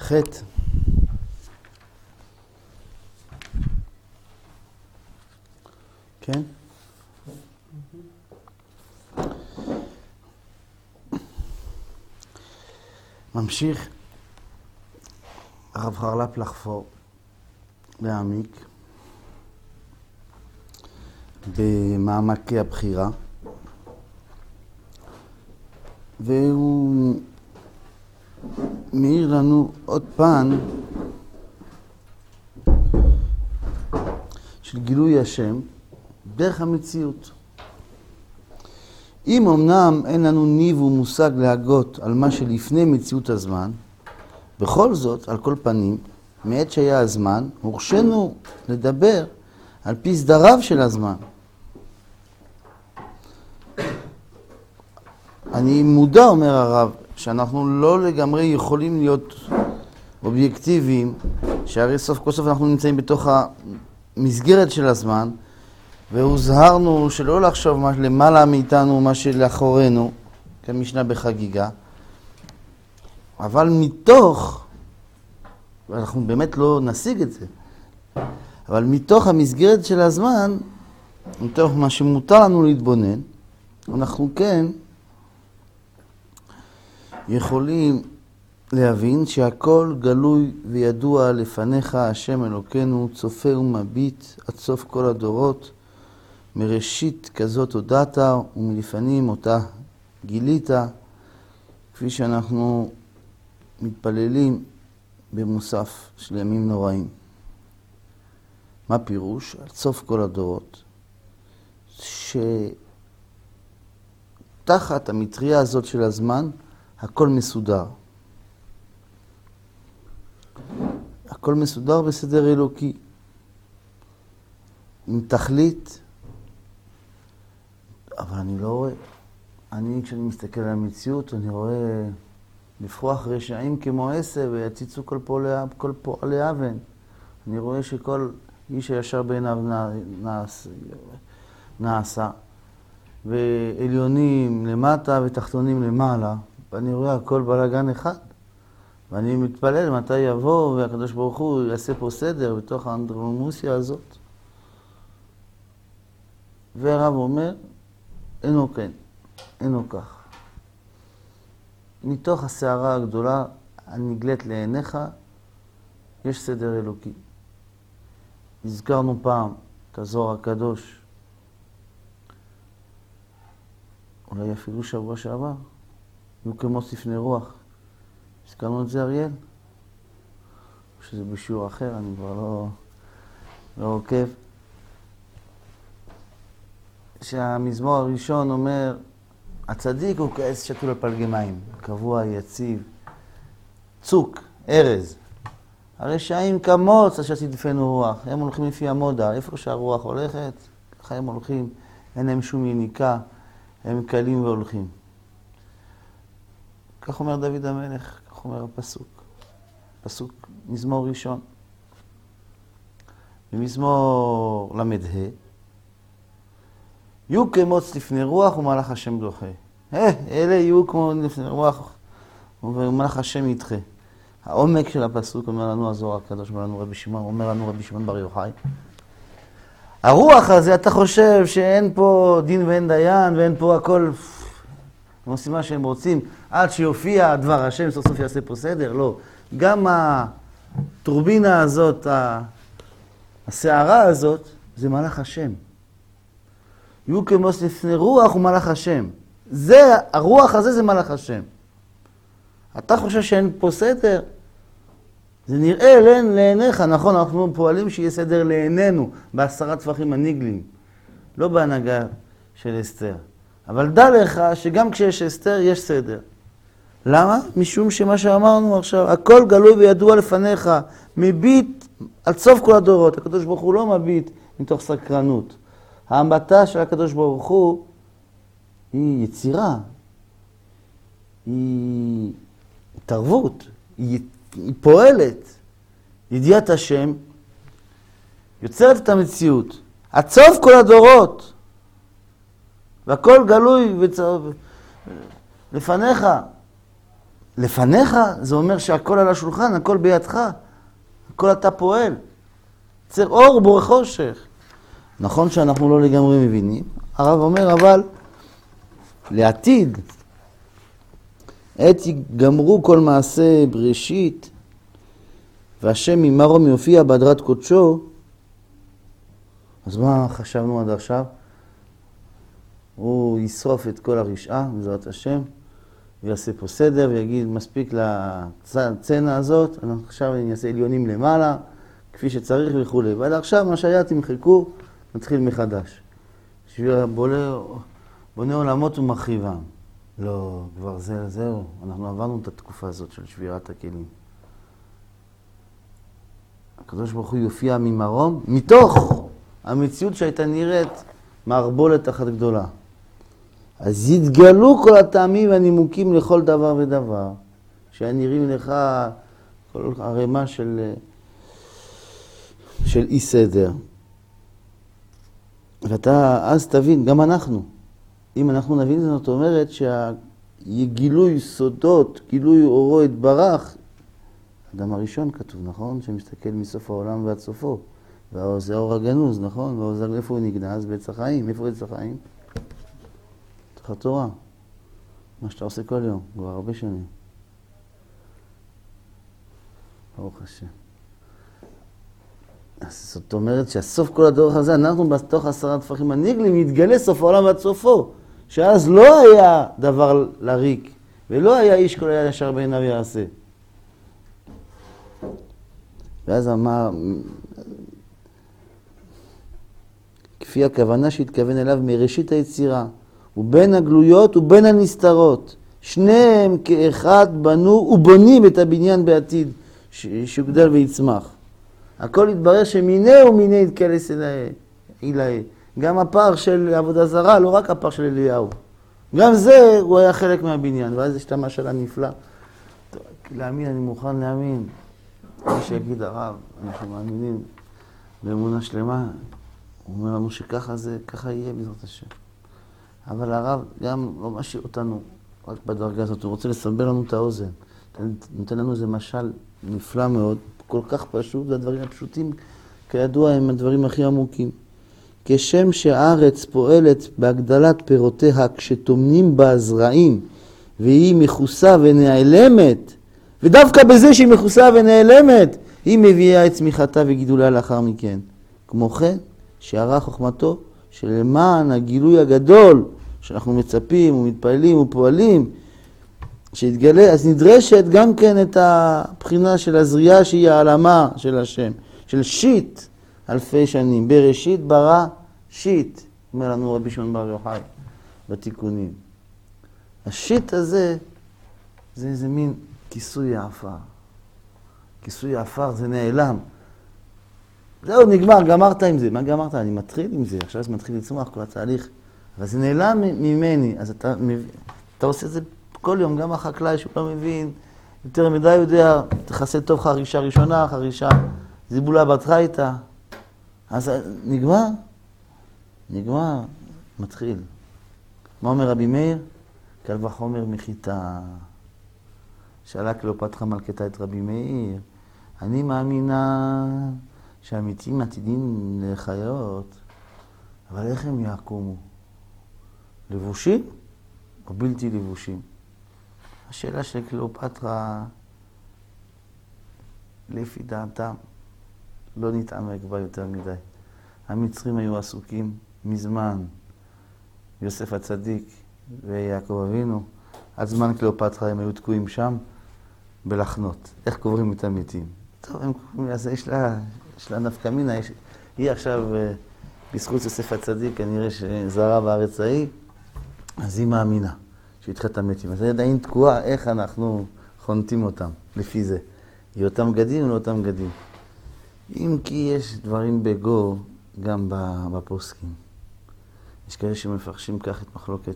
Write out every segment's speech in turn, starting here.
חטא. כן? ממשיך הרב חרל"פ לחפור, להעמיק במעמקי הבחירה, והוא מאיר לנו עוד פן של גילוי השם דרך המציאות. אם אמנם אין לנו ניב ומושג להגות על מה שלפני מציאות הזמן, בכל זאת, על כל פנים, מעת שהיה הזמן, הורשנו לדבר על פי סדריו של הזמן. אני מודע, אומר הרב, שאנחנו לא לגמרי יכולים להיות אובייקטיביים, שהרי סוף כל סוף אנחנו נמצאים בתוך המסגרת של הזמן, והוזהרנו שלא לחשוב מה למעלה מאיתנו, מה שלאחורינו, כמשנה בחגיגה. אבל מתוך, ואנחנו באמת לא נשיג את זה, אבל מתוך המסגרת של הזמן, מתוך מה שמותר לנו להתבונן, אנחנו כן יכולים להבין שהכל גלוי וידוע לפניך, השם אלוקינו, צופה ומביט עד סוף כל הדורות, מראשית כזאת הודעת ומלפנים אותה גילית, כפי שאנחנו מתפללים במוסף של ימים נוראים. מה פירוש? על סוף כל הדורות, שתחת המטריה הזאת של הזמן, הכל מסודר. הכל מסודר בסדר אלוקי, עם תכלית, אבל אני לא רואה. כשאני מסתכל על המציאות, אני רואה לפרוח רשעים כמו עשב ויציצו כל פועלי אבן. אני רואה שכל איש הישר בעיניו נעשה, ועליונים למטה ותחתונים למעלה, ואני רואה הכל בלגן אחד. ואני מתפלל מתי יבוא והקדוש ברוך הוא יעשה פה סדר בתוך האנדרלמוסיה הזאת. והרב אומר, אינו כן, אינו כך. מתוך הסערה הגדולה הנגלית לעיניך, יש סדר אלוקי. הזכרנו פעם את הזוהר הקדוש, אולי אפילו שבוע שעבר, היו כמו ספני רוח. הזכרנו את זה אריאל, או שזה בשיעור אחר, אני כבר לא עוקב. שהמזמור הראשון אומר, הצדיק הוא כעץ שתול על פלגי מים, קבוע, יציב, צוק, ארז. הרשעים כמוץ אשר תדפנו רוח, הם הולכים לפי המודה, איפה שהרוח הולכת, ככה הם הולכים, אין להם שום יניקה, הם קלים והולכים. כך אומר דוד המלך, כך אומר הפסוק. פסוק מזמור ראשון. במזמור למ"ה, יהיו כמוץ לפני רוח ומלאך השם דוחה. אלה יהיו כמו לפני רוח ומלאך השם ידחה. העומק של הפסוק אומר לנו הזוהר הקדוש, אומר לנו רבי שמעון בר יוחאי. הרוח הזה, אתה חושב שאין פה דין ואין דיין ואין פה הכל, הם עושים מה שהם רוצים, עד שיופיע דבר השם, סוף סוף יעשה פה סדר? לא. גם הטורבינה הזאת, הסערה הזאת, זה מלאך השם. יהיו כמוץ לפני רוח ומלאך השם. הרוח הזה זה מלאך השם. אתה חושב שאין פה סדר? זה נראה לעיניך, נכון, אנחנו פועלים שיהיה סדר לעינינו, ב10 טפחים הנגלים, לא בהנהגה של אסתר. אבל דע לך שגם כשיש אסתר יש סדר. למה? משום שמה שאמרנו עכשיו, הכל גלוי וידוע לפניך, מביט על סוף כל הדורות. הקדוש ברוך הוא לא מביט מתוך סקרנות. ההמבטה של הקדוש ברוך הוא היא יצירה, היא התערבות, היא פועלת. ידיעת השם יוצרת את המציאות. עד סוף כל הדורות. והכל גלוי לפניך. לפניך זה אומר שהכל על השולחן, הכל בידך, הכל אתה פועל. צר אור בורא חושך. נכון שאנחנו לא לגמרי מבינים, הרב אומר אבל לעתיד, עת יגמרו כל מעשה בראשית, והשם ממרום יופיע בהדרת קודשו, אז מה חשבנו עד עכשיו? הוא ישרוף את כל הרשעה, בעזרת השם, ויעשה פה סדר ויגיד מספיק לצנע הזאת, עכשיו אני אעשה עליונים למעלה, כפי שצריך וכו'. ועד עכשיו מה שהיה תמחקו, נתחיל מחדש. בונה עולמות ומחריבם. לא, כבר זהו, אנחנו עברנו את התקופה הזאת של שבירת הכלים. הקדוש ברוך הוא יופיע ממרום, מתוך המציאות שהייתה נראית מערבולת אחת גדולה. אז יתגלו כל הטעמים והנימוקים לכל דבר ודבר, שנראים לך כל הרמה של אי סדר. ואתה אז תבין, גם אנחנו, אם אנחנו נבין זאת אומרת שהגילוי סודות, גילוי אורו יתברך, אדם הראשון כתוב, נכון? שמסתכל מסוף העולם ועד סופו. וזה האור הגנוז, נכון? והאור, איפה הוא נגנז? בעץ החיים. איפה עץ החיים? תוך התורה. מה שאתה עושה כל יום, כבר הרבה שנים. ברוך השם. אז זאת אומרת שהסוף כל הדורך הזה, אנחנו בתוך 10 טפחים הנגלים, יתגלה סוף העולם ועד סופו. שאז לא היה דבר לריק, ולא היה איש כל היה ישר בעיניו יעשה. ואז אמר, כפי הכוונה שהתכוון אליו מראשית היצירה, ובין הגלויות ובין הנסתרות, שניהם כאחד בנו ובונים את הבניין בעתיד, שיוגדל ויצמח. הכל התברר שמיני ומיני יתקלס אליה. גם הפער של עבודה זרה, לא רק הפער של אליהו. גם זה הוא היה חלק מהבניין, ואז יש את המשל הנפלא. להאמין, אני מוכן להאמין. מי שיגיד הרב, אנחנו מאמינים באמונה שלמה, הוא אומר לנו שככה זה, ככה יהיה בעזרת השם. אבל הרב גם לא משאיר אותנו רק בדרגה הזאת, הוא רוצה לסבר לנו את האוזן. נותן לנו איזה משל נפלא מאוד, כל כך פשוט, והדברים הפשוטים כידוע הם הדברים הכי עמוקים. כשם שהארץ פועלת בהגדלת פירותיה כשתומנים בה זרעים, והיא מכוסה ונעלמת, ודווקא בזה שהיא מכוסה ונעלמת, היא מביאה את צמיחתה וגידולה לאחר מכן. כמו כן, שערה חוכמתו שלמען הגילוי הגדול שאנחנו מצפים ומתפעלים ופועלים, שיתגלה, אז נדרשת גם כן את הבחינה של הזריעה שהיא העלמה של השם, של שיט אלפי שנים. בראשית ברא שיט, אומר לנו רבי שמעון בר יוחאי בתיקונים. השיט הזה זה איזה מין כיסוי העפר. כיסוי העפר זה נעלם. זהו, נגמר, גמרת עם זה. מה גמרת? אני מתחיל עם זה. עכשיו זה מתחיל לצמוח כל התהליך. אבל זה נעלם ממני. אז אתה עושה את זה כל יום. גם החקלאי שהוא לא מבין, יותר מדי יודע, תחסה טוב חרישה ראשונה, חרישה זיבולה בתך איתה. אז נגמר. נגמר. מתחיל. מה אומר רבי מאיר? קל וחומר מחיטה. שאלה קליאופטרה מלכתה את רבי מאיר, אני מאמינה שהמתים עתידים לחיות, אבל איך הם יקומו? לבושים או בלתי לבושים? השאלה של קליאופטרה, לפי דעתם, לא נתעמק בה יותר מדי. המצרים היו עסוקים מזמן, יוסף הצדיק ויעקב אבינו, עד זמן קליאופטרה הם היו תקועים שם בלחנות. איך קוברים את המתים? טוב, הם קוראים לזה, יש לה נפקא מינה, היא עכשיו, בזכות יוסף הצדיק, כנראה שזרה בארץ ההיא, אז היא מאמינה שהתחיל את המתים. אז היא עדיין תקועה, איך אנחנו חונטים אותם, לפי זה. היא אותם גדים או לא אותם גדים. אם כי יש דברים בגו גם בפוסקים. יש כאלה שמפרשים כך את מחלוקת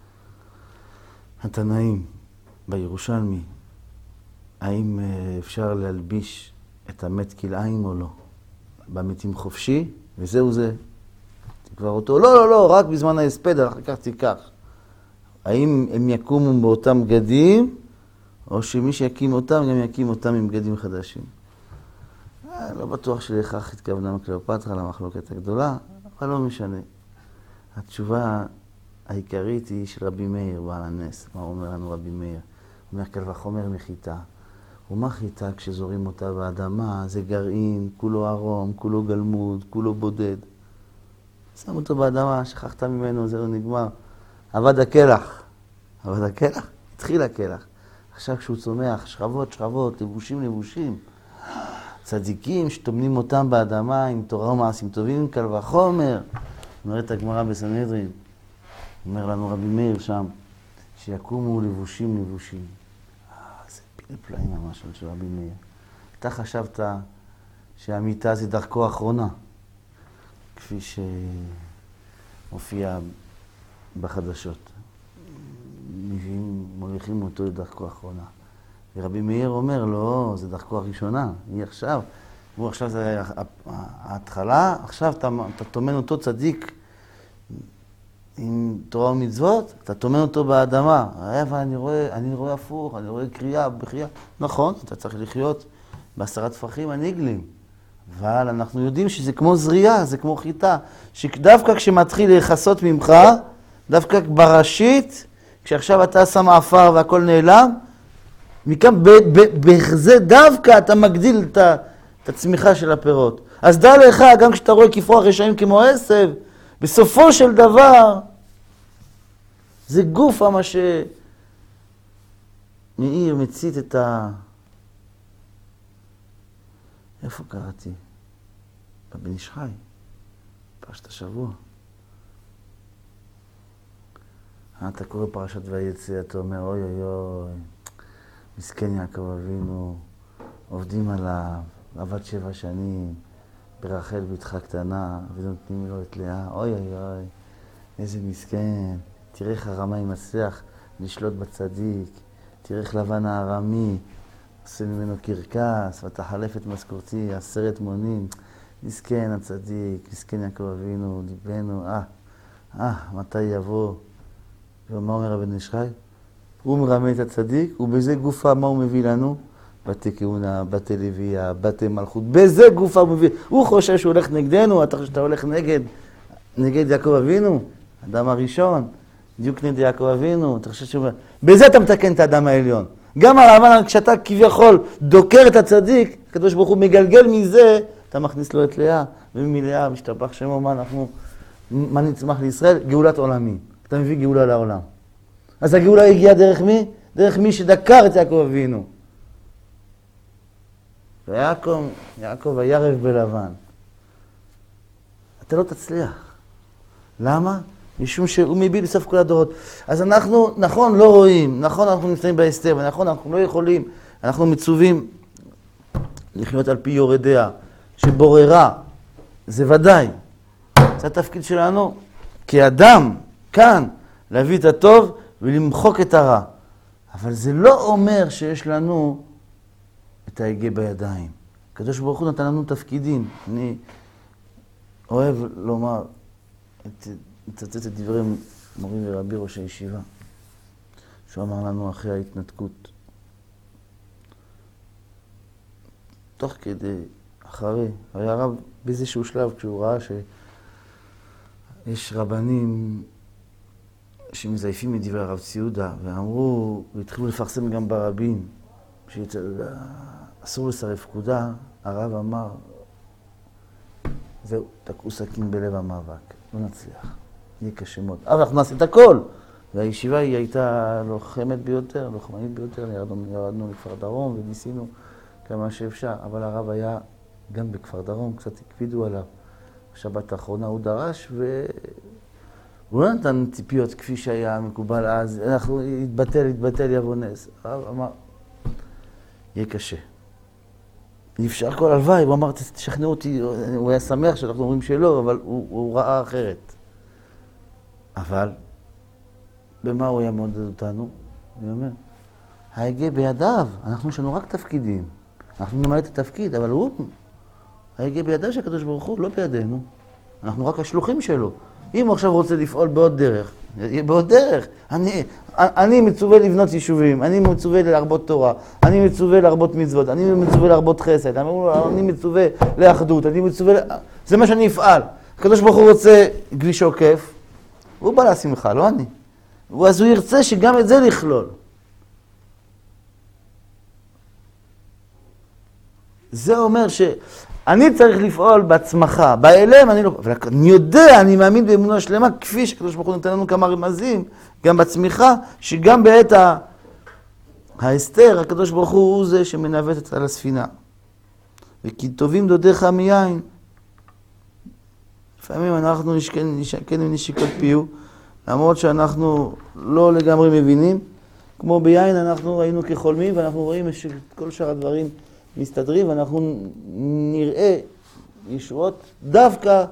התנאים בירושלמי. האם אפשר להלביש את המת כלאיים או לא? במתים חופשי, וזהו זה. תקבר אותו. לא, רק בזמן ההספד, אחר כך תיקח. האם הם יקומו באותם גדים, או שמי שיקים אותם גם יקים אותם עם בגדים חדשים. לא בטוח שלכך התכוונה קליאופטרה למחלוקת הגדולה, אבל לא משנה. התשובה העיקרית היא של רבי מאיר בעל הנס. מה אומר לנו רבי מאיר? הוא אומר קל וחומר מחיטה. ומה חיטה כשזורים אותה באדמה? זה גרעין, כולו ארום, כולו גלמוד, כולו בודד. שם אותו באדמה, שכחת ממנו, זה לא נגמר. עבד הקלח. עבד הקלח? התחיל הקלח. עכשיו כשהוא צומח, שכבות, שכבות, לבושים. צדיקים שטומנים אותם באדמה עם תורה ומעשים טובים, קל וחומר. אומרת הגמרא בסנהדרין, אומר לנו רבי מאיר שם, שיקומו לבושים. זה פיל פלאים ממש של רבי מאיר. אתה חשבת שהמיטה זה דרכו האחרונה, כפי שמופיע בחדשות. מוליכים אותו לדרכו האחרונה. ורבי מאיר אומר, לא, זה דרכו הראשונה, היא עכשיו. הוא עכשיו זה ההתחלה, עכשיו אתה תומן אותו צדיק עם תורה ומצוות, אתה תומן אותו באדמה. אבל אני רואה הפוך, אני רואה קריאה, בחייה. נכון, אתה צריך לחיות ב10 טפחים הנגלים. אבל אנחנו יודעים שזה כמו זריעה, זה כמו חיטה. שדווקא כשמתחיל להיחסות ממך, דווקא בראשית, כשעכשיו אתה שם עפר והכל נעלם, מכאן בזה דווקא אתה מגדיל את הצמיחה של הפירות. אז דע לך, גם כשאתה רואה כפרוח רשעים כמו עשב, בסופו של דבר, זה גופה מה שמאיר מצית את איפה קראתי? בבן איש חי, פרשת השבוע. אתה קורא פרשת ויצא, אתה אומר, אוי, מסכן יעקב אבינו, עובדים עליו, עבד 7 שנים, ברחל בתך קטנה, ונותנים לו את לאה, אוי, איזה מסכן, תראה איך הרמאי מצליח לשלוט בצדיק, תראה איך לבן הארמי, עושה ממנו קרקס, ותחלף את משכורתי 10 מונים, מסכן הצדיק, מסכן יעקב אבינו, דיבנו, מתי יבוא? ומה אומר הבן איש חי? הוא מרמה את הצדיק, ובזה גופה מה הוא מביא לנו? בתי כהונה, בתי לוויה, בתי מלכות, בזה גופה הוא מביא. הוא חושב שהוא הולך נגדנו, אתה חושב שאתה הולך נגד יעקב אבינו, האדם הראשון, בדיוק נגד יעקב אבינו, אתה חושב שהוא... בזה אתה מתקן את האדם העליון. גם הרמב"ן, כשאתה כביכול דוקר את הצדיק, הקדוש ברוך הוא מגלגל מזה, אתה מכניס לו את לאה, ומלאה משתבח שמו, מה נצמח לישראל? גאולת עולמים. אתה מביא גאולה לעולם. אז הגאולה הגיעה דרך מי? דרך מי שדקר את יעקב אבינו. ויעקב הירב בלבן. אתה לא תצליח. למה? משום שהוא מביט בסוף כל הדורות. אז אנחנו, נכון, לא רואים, נכון, אנחנו נמצאים בהסתר, ונכון, אנחנו לא יכולים, אנחנו מצווים לחיות על פי יורדיה, שבוררה, זה ודאי. זה התפקיד שלנו, כאדם, כאן, להביא את הטוב ולמחוק את הרע. אבל זה לא אומר שיש לנו את ההגה בידיים. הקדוש ברוך הוא נתן לנו תפקידים. אני אוהב לומר, לצטט את דברי מורי ורבי ראש הישיבה, שהוא אמר לנו אחרי ההתנתקות. תוך כדי, אחרי, היה הרב באיזשהו שלב כשהוא ראה שיש רבנים שמזייפים את דברי הרב ציודה, ואמרו, והתחילו לפרסם גם ברבים, שאסור לשרף פקודה, הרב אמר, זהו, תקעו סכין בלב המאבק, לא נצליח, יהיה קשה מאוד. אבל אנחנו נעשה את הכל, והישיבה היא הייתה לוחמת ביותר, לוחמנית ביותר, ירדנו לכפר דרום וניסינו כמה שאפשר, אבל הרב היה גם בכפר דרום, קצת הקפידו עליו. בשבת האחרונה הוא דרש הוא לא נתן ציפיות כפי שהיה מקובל אז, אנחנו התבטל יבוא נס. הרב אמר, יהיה קשה. אי אפשר כל הלוואי, הוא אמר, תשכנעו אותי, הוא היה שמח שאנחנו אומרים שלא, אבל הוא ראה אחרת. אבל, במה הוא יעמוד אותנו? אני אומר, ההגה בידיו, אנחנו יש לנו רק תפקידים. אנחנו נמלא את התפקיד, אבל ההגה בידיו של הקדוש ברוך הוא, לא בידינו. אנחנו רק השלוחים שלו. אם הוא עכשיו רוצה לפעול בעוד דרך, בעוד דרך. אני מצווה לבנות יישובים, אני מצווה להרבות תורה, אני מצווה להרבות מצוות, אני מצווה להרבות חסד, אני מצווה לאחדות, אני מצווה... זה מה שאני אפעל. הקדוש ברוך הוא רוצה גליש עוקף, הוא בא לשמחה, לא אני. אז הוא ירצה שגם את זה לכלול. זה אומר שאני צריך לפעול בעצמך, בהיעלם אני לא... אבל אני יודע, אני מאמין באמונה שלמה, כפי שהקדוש ברוך הוא נותן לנו כמה רמזים, גם בצמיחה, שגם בעת ההסתר, הקדוש ברוך הוא זה שמנווט על הספינה. וכי טובים דודיך מיין. לפעמים אנחנו נשקן ונשיקות פיו, למרות שאנחנו לא לגמרי מבינים. כמו ביין אנחנו ראינו כחולמים, ואנחנו רואים שכל שאר הדברים מסתדרים, ואנחנו נראה ישועות דווקא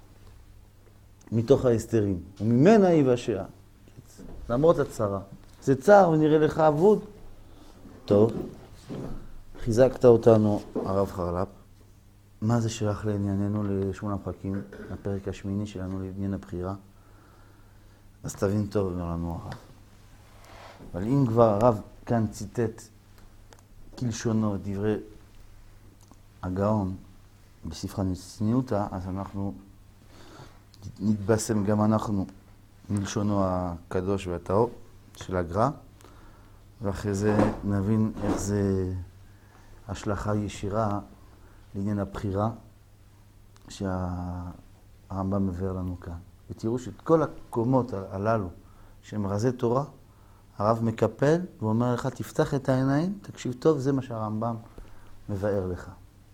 מתוך ההסתרים. וממנה יבשע, למרות הצרה. זה צער ונראה לך אבוד. טוב, חיזקת אותנו, הרב חרל"פ. מה זה שייך לענייננו לשמונה פרקים, הפרק השמיני שלנו לעניין הבחירה? אז תבין טוב, אומר לנו הרב. אבל אם כבר הרב כאן ציטט כלשונו את דברי הגאון בספר צניעותא, אז אנחנו נתבשם גם אנחנו מלשונו הקדוש והטהור של הגר"א, ואחרי זה נבין איך זה השלכה ישירה לעניין הבחירה שהרמב"ם מבאר לנו כאן. ותראו שאת כל הקומות הללו שהם רזי תורה, הרב מקפל ואומר לך, תפתח את העיניים, תקשיב טוב, זה מה שהרמב"ם מבאר לך.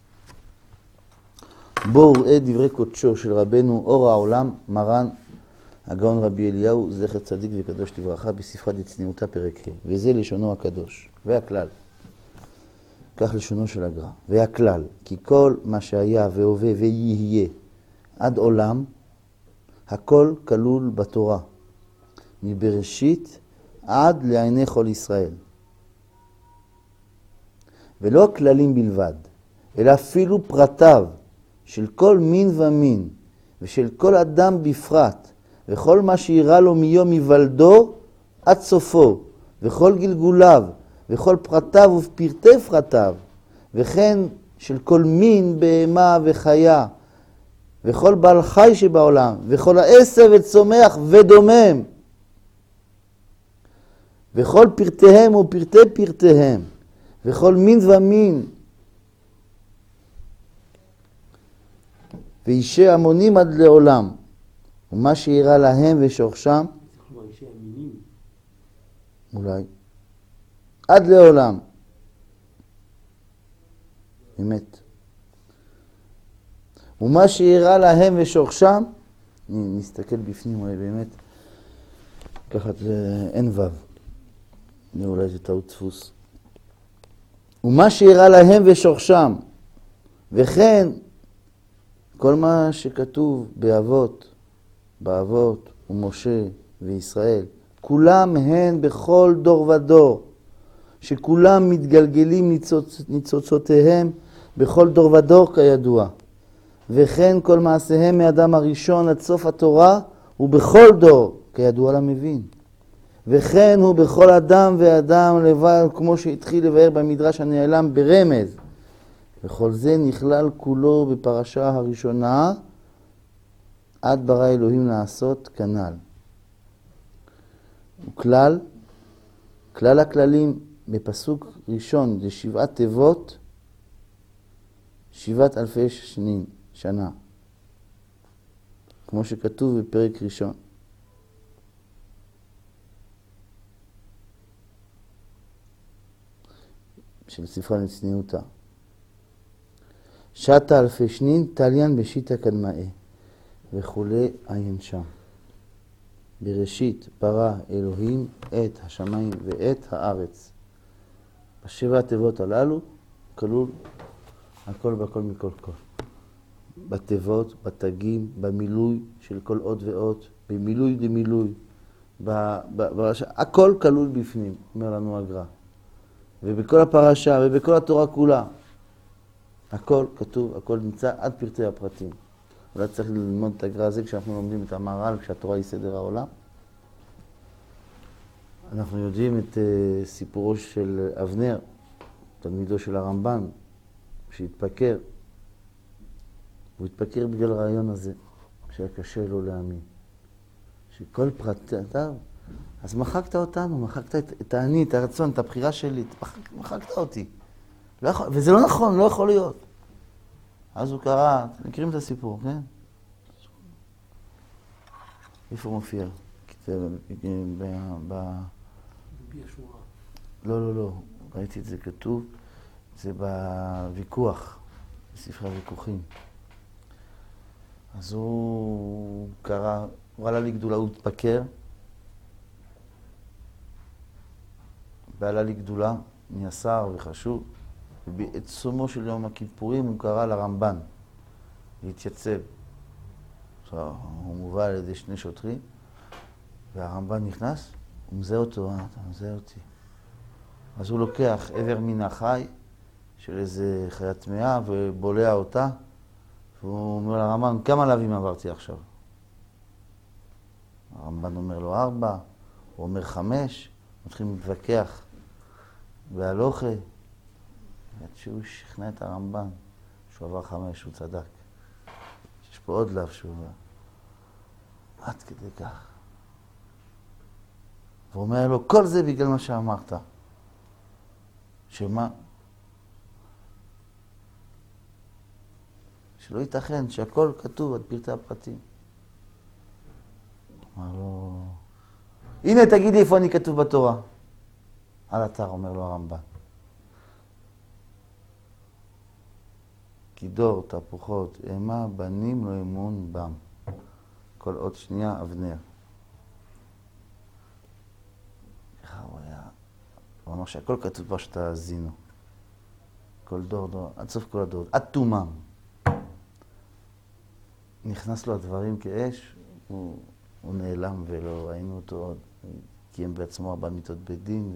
בואו ראה דברי קודשו של רבנו אור העולם, מרן הגאון רבי אליהו, זכר צדיק וקדוש לברכה, בספרה דצניעותא פרק ה', וזה לשונו הקדוש, והכלל. כך לשונו של הגר"א, והכלל, כי כל מה שהיה והווה ויהיה עד עולם, הכל כלול בתורה, מבראשית עד לעיני כל ישראל. ולא הכללים בלבד, אלא אפילו פרטיו של כל מין ומין, ושל כל אדם בפרט, וכל מה שיראה לו מיום היוולדו עד סופו, וכל גלגוליו, וכל פרטיו ופרטי פרטיו, וכן של כל מין בהמה וחיה, וכל בעל חי שבעולם, וכל העשב וצומח ודומם, וכל פרטיהם ופרטי פרטיהם, וכל מין ומין, ואישי המונים עד לעולם, ומה שיראה להם ושורשם, כלומר אישי המינים, אולי, עד לעולם. אמת. ומה שיראה להם ושורשם, נסתכל בפנים אולי באמת, ככה זה אין וו. אולי זה טעות דפוס. ומה שיראה להם ושורשם, וכן כל מה שכתוב באבות ומשה וישראל, כולם הן בכל דור ודור, שכולם מתגלגלים ניצוצותיהם בכל דור ודור כידוע. וכן כל מעשיהם מאדם הראשון עד סוף התורה ובכל דור כידוע למבין. וכן הוא בכל אדם ואדם לבד, כמו שהתחיל לבאר במדרש הנעלם ברמז. וכל זה נכלל כולו בפרשה הראשונה, עד ברא אלוהים לעשות כנ"ל. וכלל, כלל הכללים בפסוק ראשון זה 7 תיבות, 7,000 שנה. כמו שכתוב בפרק ראשון. של ספרה לצניעותא. 9,000 שנין תליין בשיטא קדמאי, וכולי עיין שם. בראשית ברא אלוהים את השמיים ואת הארץ. ב7 התיבות הללו כלול הכל בכל מכל כל. בתיבות, בתגים, במילוי של כל אות ואות, במילוי דמילוי, הכל כלול בפנים, אומר לנו הגר"א. ובכל הפרשה ובכל התורה כולה, הכל כתוב, הכל נמצא עד פרטי הפרטים. אולי צריך ללמוד את הגר"א הזה כשאנחנו לומדים את המהר"ל, כשהתורה היא סדר העולם. אנחנו יודעים את סיפורו של אבנר, תלמידו של הרמב"ן, שהתפקר. הוא התפקר בגלל הרעיון הזה, שהיה קשה לו להאמין. שכל פרטיו, אז מחקת אותנו, מחקת את האני, את הרצון, את הבחירה שלי, מחקת אותי. לא יכול, וזה לא נכון, לא יכול להיות. אז הוא קרא, אתם מכירים את הסיפור, כן? איפה הוא מופיע? לא, ראיתי את זה כתוב, זה בוויכוח, בספרי הוויכוחים. אז הוא קרא, הוא עלה לגדולה, הוא התפקר, ועלה לגדולה, נהיה שר וחשוב, ובעצומו של יום הכיפורים הוא קרא לרמב"ן להתייצב. עכשיו, הוא מובא על ידי שני שוטרים, והרמב"ן נכנס, הוא מזהה אותו, אתה מזהה אותי. אז הוא לוקח עבר מן החי של איזה חיה טמאה ובולע אותה, והוא אומר לרמב"ן, כמה להבים עברתי עכשיו? הרמב"ן אומר לו 4, הוא אומר 5, מתחילים להתווכח בהלוכה, עד שהוא שכנע את הרמב"ן, שהוא עבר 5, הוא צדק. יש פה עוד לאו שהוא אומר, עד כדי כך. והוא אומר לו, כל זה בגלל מה שאמרת. שמה? שלא ייתכן שהכל כתוב עד פרטי הפרטים. אמר לו, הנה תגיד לי איפה אני כתוב בתורה. על אתר, אומר לו הרמב"ן. כי דור תפוחות אימה בנים לא אמון בם. כל עוד שנייה אבנר. ככה הוא היה. הוא אמר שהכל כתוב פה שתאזינו. כל דור, עד סוף כל הדור, עד תומם. נכנס לו הדברים כאש, הוא נעלם ולא ראינו אותו עוד. קיים בעצמו 4 מיתות בית דין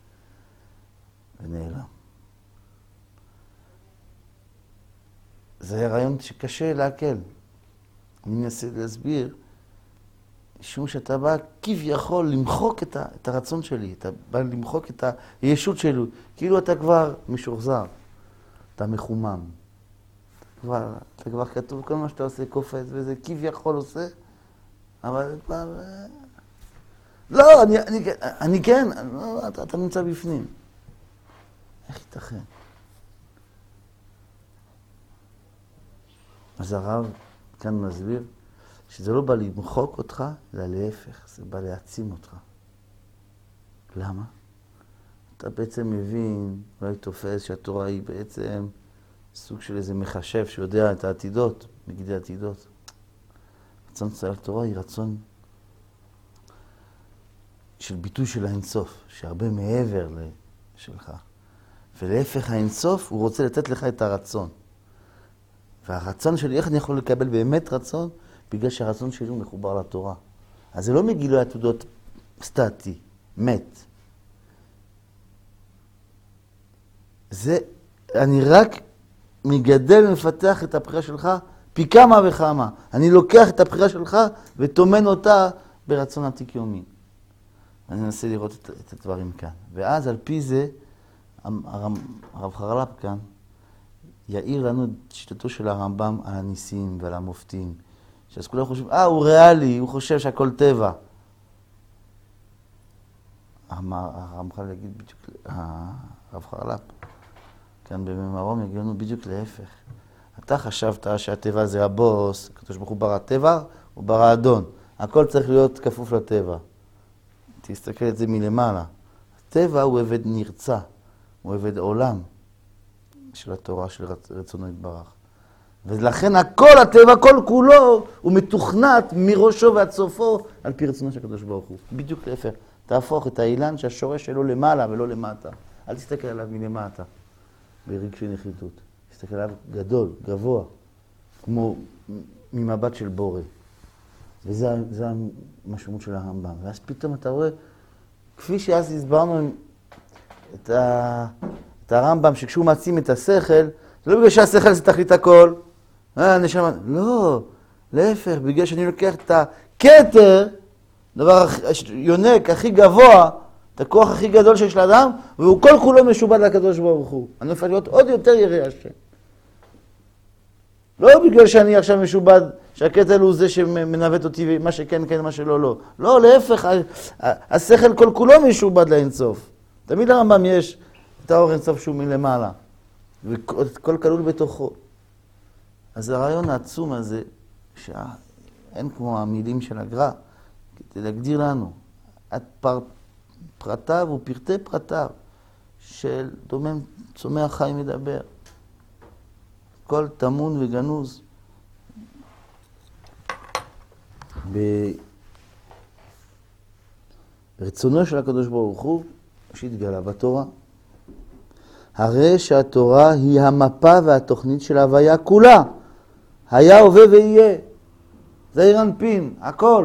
ונעלם. זה היה רעיון שקשה להקל. אני מנסה להסביר, משום שאתה בא כביכול למחוק את הרצון שלי, אתה בא למחוק את הישות שלי, כאילו אתה כבר משוחזר, אתה מחומם. אתה כבר כתוב כל מה שאתה עושה קופץ, וזה כביכול עושה, אבל כבר... לא, אני כן, לא, אתה נמצא בפנים. איך ייתכן? אז הרב כאן מסביר שזה לא בא למחוק אותך, אלא להפך, זה בא להעצים אותך. למה? אתה בעצם מבין, אולי תופס שהתורה היא בעצם סוג של איזה מחשב שיודע את העתידות, מגידי העתידות. רצון צהל תורה היא רצון של ביטוי של האינסוף, שהרבה מעבר שלך. ולהפך האינסוף, הוא רוצה לתת לך את הרצון. והרצון שלי, איך אני יכול לקבל באמת רצון? בגלל שהרצון שלי הוא מחובר לתורה. אז זה לא מגילוי עתודות סטטי, מת. זה, אני רק מגדל ומפתח את הבחירה שלך פי כמה וכמה. אני לוקח את הבחירה שלך וטומן אותה ברצון עתיק יומי. אני מנסה לראות את הדברים כאן. ואז על פי זה, הרב חרל"פ כאן, יאיר לנו את שיטתו של הרמב"ם על הניסים ועל המופתים. שאז כולם חושבים, הוא ריאלי, הוא חושב שהכל טבע. הרמח"ל יגיד בדיוק, הרב חרל"פ, כאן במאמרו יגיד לנו בדיוק להפך. אתה חשבת שהטבע זה הבוס, הקדוש ברוך הוא ברא טבע, הוא ברא אדון. הכל צריך להיות כפוף לטבע. תסתכל את זה מלמעלה. הטבע הוא עבד נרצה, הוא עבד עולם של התורה, של רצונו יתברך. ולכן הכל הטבע, כל כולו, הוא מתוכנת מראשו ועד סופו על פי רצונו של הקדוש ברוך הוא. בדיוק להפך. תהפוך את האילן שהשורש שלו למעלה ולא למטה. אל תסתכל עליו מלמטה, ברגשי נחיתות. תסתכל עליו גדול, גבוה, כמו ממבט של בורא. וזה המשמעות של הרמב"ם. ואז פתאום אתה רואה, כפי שאז הסברנו את הרמב"ם, שכשהוא מעצים את השכל, זה לא בגלל שהשכל זה תכלית הכל. נשמה, לא, להפך, בגלל שאני לוקח את הכתר, דבר יונק הכי גבוה, את הכוח הכי גדול שיש לאדם, והוא כל כולו משובד לקדוש ברוך הוא. אני הופך להיות עוד יותר ירא השם. לא בגלל שאני עכשיו משובד, שהכתר הוא זה שמנווט אותי, ומה שכן כן, מה שלא לא. לא, להפך, השכל כל כולו משובד לאינסוף. תמיד לרמב"ם יש את האור אינסוף שהוא מלמעלה, וכל כלול בתוכו. אז הרעיון העצום הזה, שאין כמו המילים של הגר"א, כדי להגדיר לנו, עד פרטיו ופרטי פרטיו של דומם צומח חי מדבר. כל תמון וגנוז. ברצונו של הקדוש ברוך הוא, שהתגלה בתורה. הרי שהתורה היא המפה והתוכנית של ההוויה כולה. היה, הווה ויהיה. זעיר אנפין, הכל.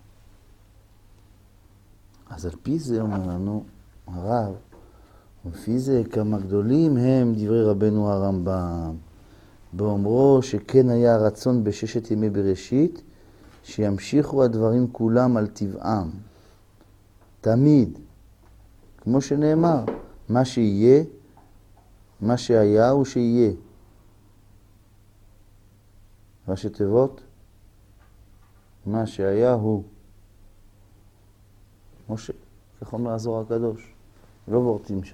אז על פי זה אומר לנו הרב, ולפי זה כמה גדולים הם דברי רבנו הרמב"ם, באומרו שכן היה רצון בששת ימי בראשית, שימשיכו הדברים כולם על טבעם. תמיד, כמו שנאמר, מה שיהיה, מה שהיה הוא שיהיה. ראשי תיבות, מה שהיה הוא. משה, כך אומר הזוהר הקדוש. לא וורטים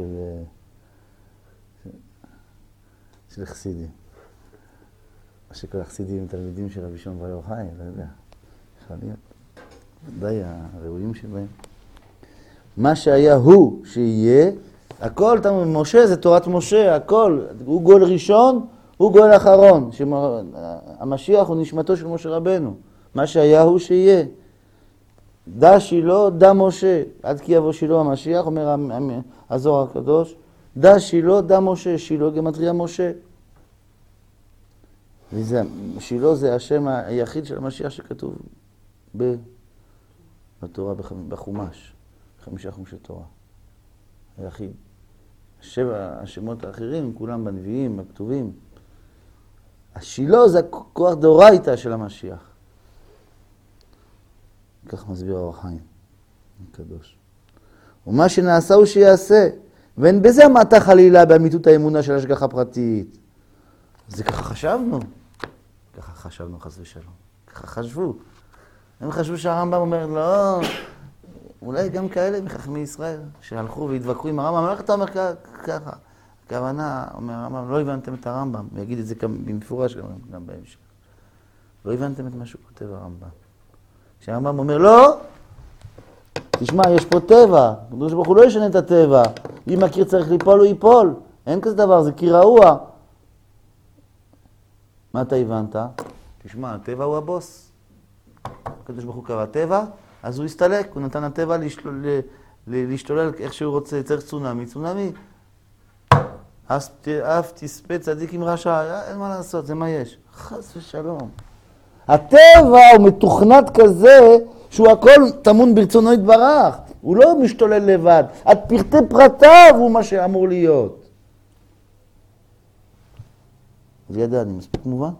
של חסידים. מה שכל החסידים הם תלמידים של רבי שמעון בר יוחאי, לא יודע. יכול להיות. ודאי הראויים שבהם. מה שהיה הוא שיהיה, הכל, משה זה תורת משה, הכל. הוא גואל ראשון, הוא גואל אחרון. המשיח הוא נשמתו של משה רבנו. מה שהיה הוא שיהיה. דע שילה, דע משה. עד כי יבוא שילה המשיח, אומר הזוהר הקדוש. דע שילה, דע משה. שילה גמטריה משה. שילה זה השם היחיד של המשיח שכתוב בתורה, בחומש. 5 חומשי תורה. היחיד. 7 השמות האחרים הם כולם בנביאים, בכתובים. השילה זה הכוח דאורייתא של המשיח. כך מסביר האור החיים, הקדוש. ומה שנעשה הוא שיעשה, ואין בזה המעטה חלילה באמיתות האמונה של השגחה פרטית. זה ככה חשבנו. ככה חשבנו חס ושלום. ככה חשבו. הם חשבו שהרמב"ם אומר, לא, אולי גם כאלה מחכמי ישראל, שהלכו והתווכחו עם הרמב"ם, איך אתה אומר ככה? הכוונה, אומר הרמב"ם, לא הבנתם את הרמב"ם, ויגיד את זה במפורש גם בהמשך. לא הבנתם את מה שהוא כותב הרמב"ם. כשהרמב"ם אומר, לא, תשמע, יש פה טבע, הקדוש ברוך הוא לא ישנה את הטבע. אם הקיר צריך ליפול, הוא ייפול. אין כזה דבר, זה קיר רעוע. מה אתה הבנת? תשמע, הטבע הוא הבוס. הקדוש ברוך הוא קרא טבע, אז הוא הסתלק, הוא נתן הטבע להשתולל איך שהוא רוצה, צריך צונמי, צונמי. אף תספה צדיק עם רשע, אין מה לעשות, זה מה יש. חס ושלום. הטבע הוא מתוכנת כזה שהוא הכל תמון ברצונו יתברך. הוא לא משתולל לבד. עד פרטי פרטיו הוא מה שאמור להיות. אז ידע, אני מספיק מובן?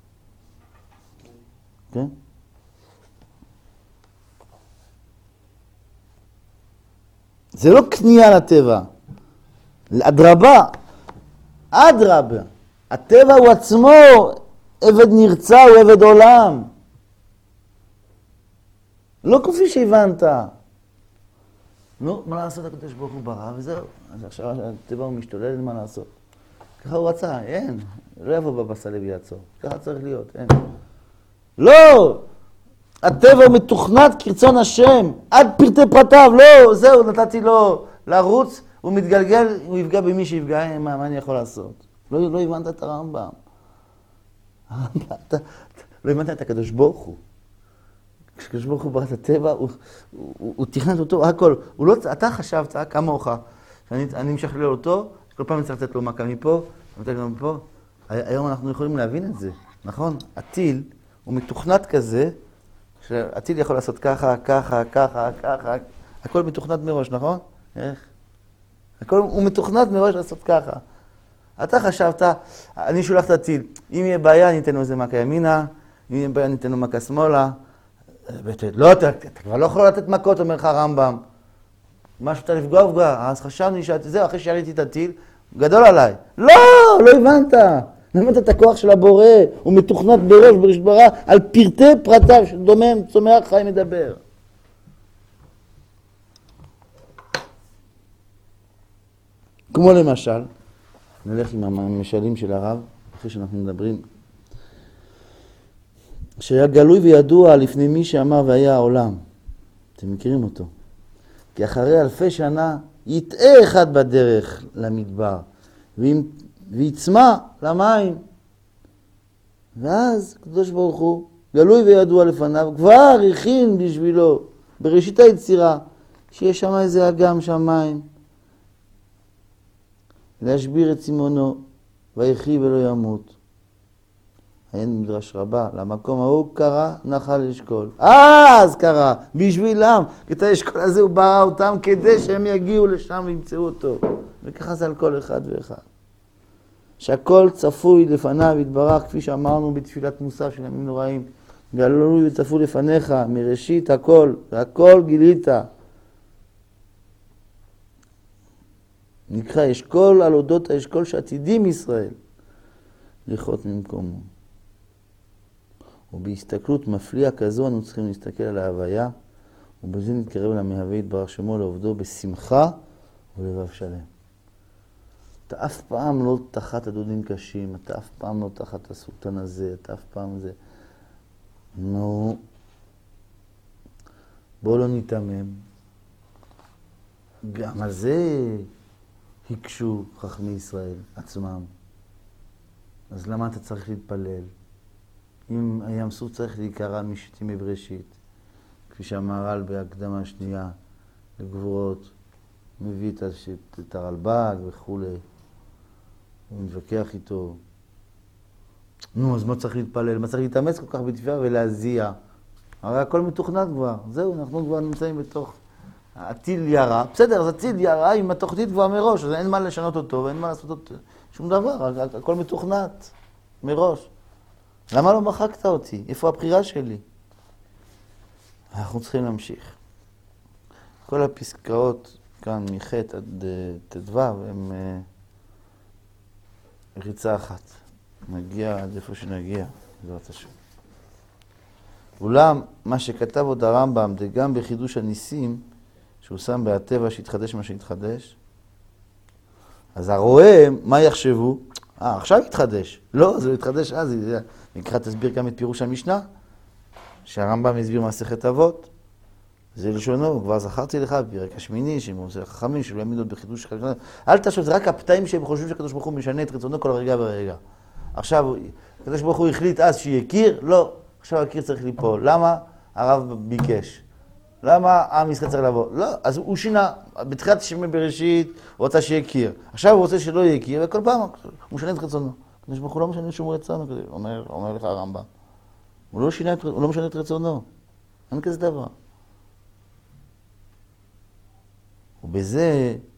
כן? זה לא קנייה לטבע. אדרבה. אדרבה. הטבע הוא עצמו עבד נרצה, הוא עבד עולם. לא כפי שהבנת. נו, מה לעשות? הקדוש ברוך הוא ברא וזהו. אז עכשיו הטבע הוא משתולל, אין מה לעשות. ככה הוא רצה, אין. לא יבוא בבא סאלי ויעצור. ככה צריך להיות, אין. לא! הטבע הוא מתוכנת כרצון השם, עד פרטי פרטיו. לא, זהו, נתתי לו לרוץ, הוא מתגלגל, הוא יפגע במי שיפגע, מה אני יכול לעשות? לא הבנת את הרמב"ם. לא הבנת את הקדוש ברוך הוא. כשקדוש ברוך הוא ברא את הטבע, הוא תכנת אותו, הכל. אתה חשבת, כמוך, שאני משכלל אותו, כל פעם צריך לתת לו מכה מפה, לתת לו מפה. היום אנחנו יכולים להבין את זה, נכון? הטיל הוא מתוכנת כזה, שהטיל יכול לעשות ככה, ככה, ככה, ככה, הכל מתוכנת מראש, נכון? איך? הכל הוא מתוכנת מראש לעשות ככה. אתה חשבת, אני שולח את הטיל, אם יהיה בעיה אני אתן לו איזה מכה ימינה, אם ניתן לו מכה שמאלה, לא, אתה כבר לא יכול לתת מכות, אומר לך הרמב"ם. מה שאתה לפגוע, אז חשבתי זהו, אחרי שעליתי את הטיל, גדול עליי. לא הבנת. לא הבנת את הכוח של הבורא, הוא מתוכנת בראש, בראש ברא, על פרטי פרטיו, שדומם, צומח, חי, מדבר. כמו למשל, נלך עם המשלים של הרב, אחרי שאנחנו מדברים, שהיה גלוי וידוע לפני מי שאמר והיה העולם. אתם מכירים אותו. כי אחרי אלפי שנה יטעה אחד בדרך למדבר, ויצמא למים. ואז הקדוש ברוך הוא, גלוי וידוע לפניו, כבר הכין בשבילו, בראשית היצירה, שיש שם איזה אגם שמיים, להשביר את צימונו, ויחי ולא ימות. אין מדרש רבה, למקום ההוא קרא נחל אשכול. אז קרא, בשבילם, את האשכול הזה הוא ברא אותם כדי שהם יגיעו לשם וימצאו אותו. וככה זה על כל אחד ואחד. שהכל צפוי לפניו יתברך, כפי שאמרנו בתפילת מוסף של ימים נוראים. גלוי וצפוי לפניך, מראשית הכל, והכל גילית. נקרא אשכול על אודות האשכול שעתידים ישראל לכרות ממקומו. ובהסתכלות מפליאה כזו אנו צריכים להסתכל על ההוויה, ובזה נתקרב למהווה יתברך שמו לעובדו בשמחה ולבב שלם. אתה אף פעם לא תחת הדודים קשים, אתה אף פעם לא תחת הסולטן הזה, אתה אף פעם זה. נו, בואו לא ניתמם. גם על זה הקשו חכמי ישראל עצמם. אז למה אתה צריך להתפלל? אם ים סוף צריך להיקרא משיטים מבראשית, כפי שהמהר"ל בהקדמה השנייה לגבורות, מביא את הרלב"ג וכו', הוא מתווכח איתו. נו, אז מה צריך להתפלל? מה צריך להתאמץ כל כך בתפילה ולהזיע? הרי הכל מתוכנן כבר. זהו, אנחנו כבר נמצאים בתוך הטיל ירה. בסדר, אז הטיל ירה עם התוכנית כבר מראש, אז אין מה לשנות אותו ואין מה לעשות אותו. שום דבר, הכל מתוכנת מראש. למה לא מחקת אותי? איפה הבחירה שלי? אנחנו צריכים להמשיך. כל הפסקאות כאן מח' עד ט"ו הם ריצה אחת. נגיע עד איפה שנגיע, בעזרת השם. אולם מה שכתב עוד הרמב"ם, זה גם בחידוש הניסים, שהוא שם בהטבע שהתחדש מה שהתחדש, אז הרואה, מה יחשבו? עכשיו התחדש. לא, זה לא התחדש אז. נקרא תסביר גם את פירוש המשנה, שהרמב"ם הסביר מסכת אבות. זה לשונו, כבר זכרתי לך בפרק השמיני, שהם עושים חכמים, שלא יעמידות בחידוש. אל תחשוב, זה רק הפתאים שהם חושבים שהקדוש ברוך הוא משנה את רצונו כל רגע ורגע. עכשיו, הקדוש ברוך הוא החליט אז שיכיר? לא. עכשיו הקיר צריך ליפול. למה? הרב ביקש. למה עם ישראל צריך לבוא? לא, אז הוא שינה. בתחילת שמי בראשית הוא רוצה שיכיר. עכשיו הוא רוצה שלא יכיר, וכל פעם הוא משנה את רצונו. הקדוש ברוך הוא לא משנה שום רצונו, אומר לך הרמב"ם. הוא לא משנה את רצונו. אין כזה דבר. ובזה,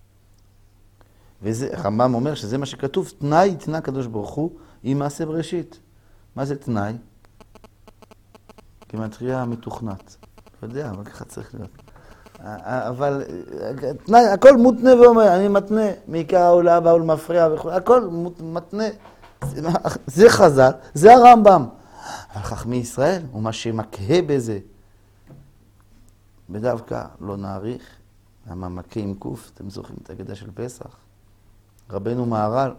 הרמב"ם אומר שזה מה שכתוב, תנאי תנא הקדוש ברוך הוא עם מעשה בראשית. מה זה תנאי? גימטריה מתוכנת. לא יודע, אבל ככה צריך להיות. אבל תנאי, הכל מותנה ואומר, אני מתנה, מעיקר העולה בא ולמפריע וכו', הכל מתנה. זה חז"ל, זה הרמב"ם. אבל חכמי ישראל, ומה שמקהה בזה, בדווקא לא נעריך, למה מכה עם קוף, אתם זוכרים את הגדה של פסח? רבנו מהר"ל,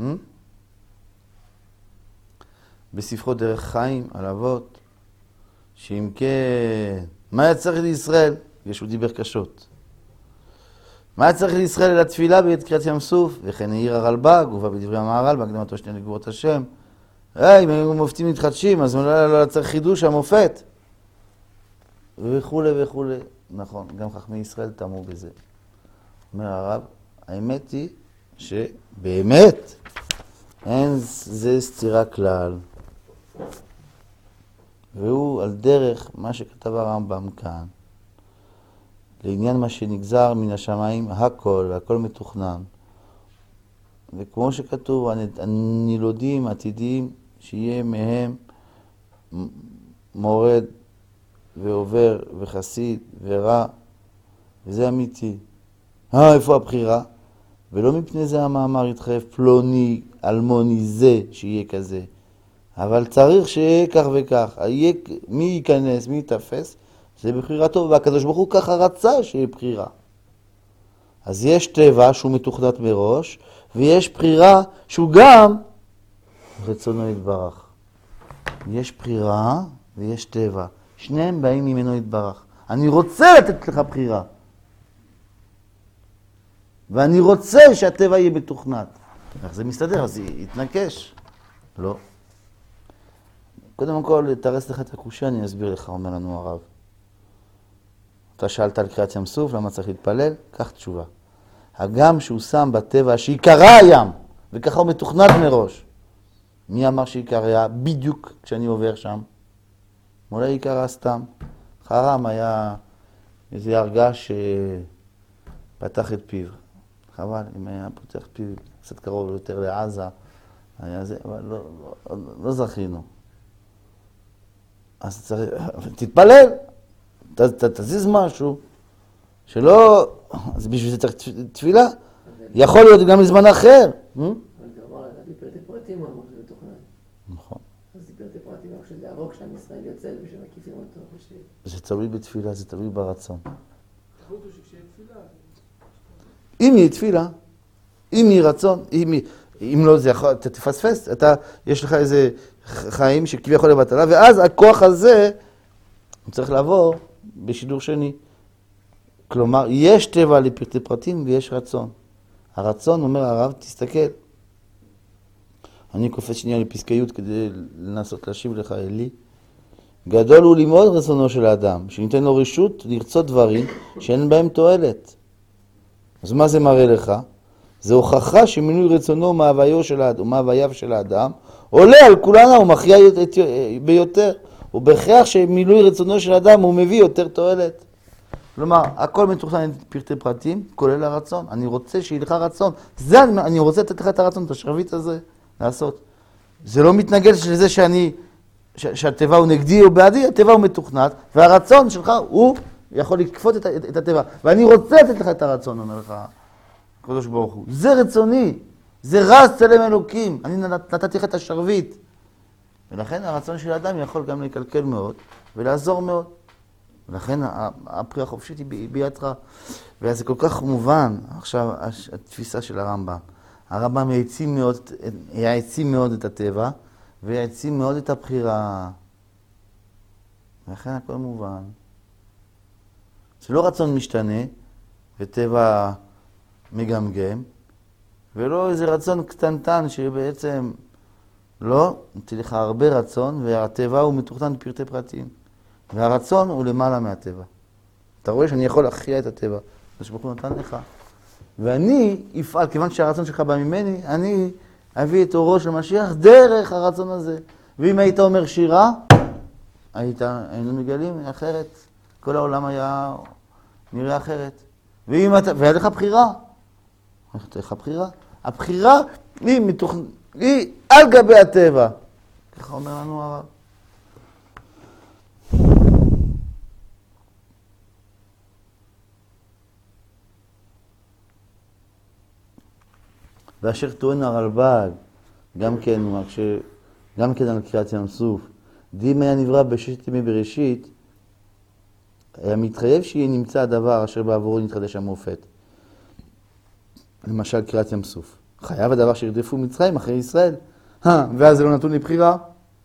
בספרו דרך חיים על אבות, שאם כן, מה היה צריך לישראל? שהוא דיבר קשות. מה היה צריך לישראל אל התפילה בעת קריאת ים סוף? וכן העיר הרלב"ג, ובא בדברי המהר"ל, בהקדמתו השנייה לגבורות השם. אם היו מופתים מתחדשים, אז לא צריך חידוש המופת. וכו' וכו'. נכון, גם חכמי ישראל תמו בזה. אומר הרב, האמת היא שבאמת אין זה סתירה כלל. והוא על דרך מה שכתב הרמב"ם כאן, לעניין מה שנגזר מן השמיים, הכל והכל מתוכנן. וכמו שכתוב, הנילודים עתידים שיהיה מהם מורד ועובר וחסיד ורע, וזה אמיתי. איפה הבחירה? ולא מפני זה המאמר יתחייב פלוני, אלמוני, זה שיהיה כזה. אבל צריך שיהיה כך וכך. מי ייכנס, מי יתפס, זה בחירתו, והקדוש ברוך הוא ככה רצה שיהיה בחירה. אז יש טבע שהוא מתוכנת מראש, ויש בחירה שהוא גם רצונו יתברך. יש בחירה ויש טבע. שניהם באים ממנו יתברך. אני רוצה לתת לך בחירה. ואני רוצה שהטבע יהיה מתוכנת. איך זה מסתדר? אז יתנקש. לא. קודם כל, תרס לך את הקושיה, אני אסביר לך, אומר לנו הרב. אתה שאלת על קריאת ים סוף, למה צריך להתפלל? קח תשובה. הגם שהוא שם בטבע שיקרא הים, וככה הוא מתוכנת מראש. מי אמר שיקרא? בדיוק כשאני עובר שם. אולי יקרא סתם. חרם היה איזה הרגש שפתח את פיו. חבל, אם היה פותח פיו קצת קרוב יותר לעזה, היה זה, אבל לא זכינו. אז צריך, תתפלל, תזיז משהו, שלא, אז בשביל זה צריך תפילה, יכול להיות גם מזמן אחר. אבל אתה אומר, דיברתי פרטים, אמרו שזה מתוכנן. נכון. אז דיברתי פרטים, אבל שזה יעבור כשעם ישראל יוצא ושמקיפים אותו. זה תלוי בתפילה, זה תלוי ברצון. תחליטו שכשיהיה תפילה. אם יהיה תפילה, אם יהיה רצון, אם לא זה יכול, אתה תפספס, יש לך איזה חיים שכביכול לבטלה, ואז הכוח הזה צריך לעבור בשידור שני. כלומר, יש טבע לפרטי פרטים ויש רצון. הרצון, אומר הרב, תסתכל. אני קופץ שנייה לפסקיות כדי לנסות להשיב לך, אלי. גדול הוא ללמוד רצונו של האדם, שניתן לו רשות לרצות דברים שאין בהם תועלת. אז מה זה מראה לך? זה הוכחה שמילוי רצונו ומהווייו של האדם עולה על כולנו ומכריע ביותר. ובכך שמילוי רצונו של האדם הוא מביא יותר תועלת. כלומר, הכל מתוכנן פרטי פרטים, כולל הרצון. אני רוצה שיהיה לך רצון. אני רוצה לתת לך את הרצון, את השרביט הזה, לעשות. זה לא מתנגד לזה שהטבע הוא נגדי או בעדי, הטבע הוא מתוכנת, והרצון שלך הוא יכול לקפות את הטבע. ואני רוצה לתת לך את הרצון, אומר לך, הקדוש ברוך הוא. זה רצוני, זה רץ צלם אלוקים. אני נתתי לך את השרביט. ולכן הרצון של האדם יכול גם לקלקל מאוד ולעזור מאוד. ולכן הבחירה החופשית היא בידך. וזה כל כך מובן, עכשיו התפיסה של הרמב"ם. הרמב"ם העצים מאוד את הטבע, והעצים מאוד את הבחירה. ולכן הכל מובן. זה לא רצון משתנה, וטבע מגמגם, ולא איזה רצון קטנטן שבעצם לא, נתן לך הרבה רצון, והטבע הוא מתוכנן בפרטי פרטים. והרצון הוא למעלה מהטבע. אתה רואה שאני יכול להכריע את הטבע. זה שברוך הוא נתן לך. ואני אפעל, כיוון שהרצון שלך בא ממני, אני אביא את אורו של משיח דרך הרצון הזה. ואם היית אומר שירה, היינו מגלים אחרת. כל העולם היה נראה אחרת. והיה לך בחירה. הייתה לך בחירה. הבחירה היא על גבי הטבע. ככה אומר לנו הרב. ואשר טוען הרלב"ג, גם כן על קריאת ים סוף, דים היה נברא בששת ימי בראשית, היה מתחייב שיהיה נמצא הדבר אשר בעבורו נתחדש המופת. למשל קריאת ים סוף. חייב הדבר שירדפו מצרים אחרי ישראל. ואז זה לא נתון לבחירה.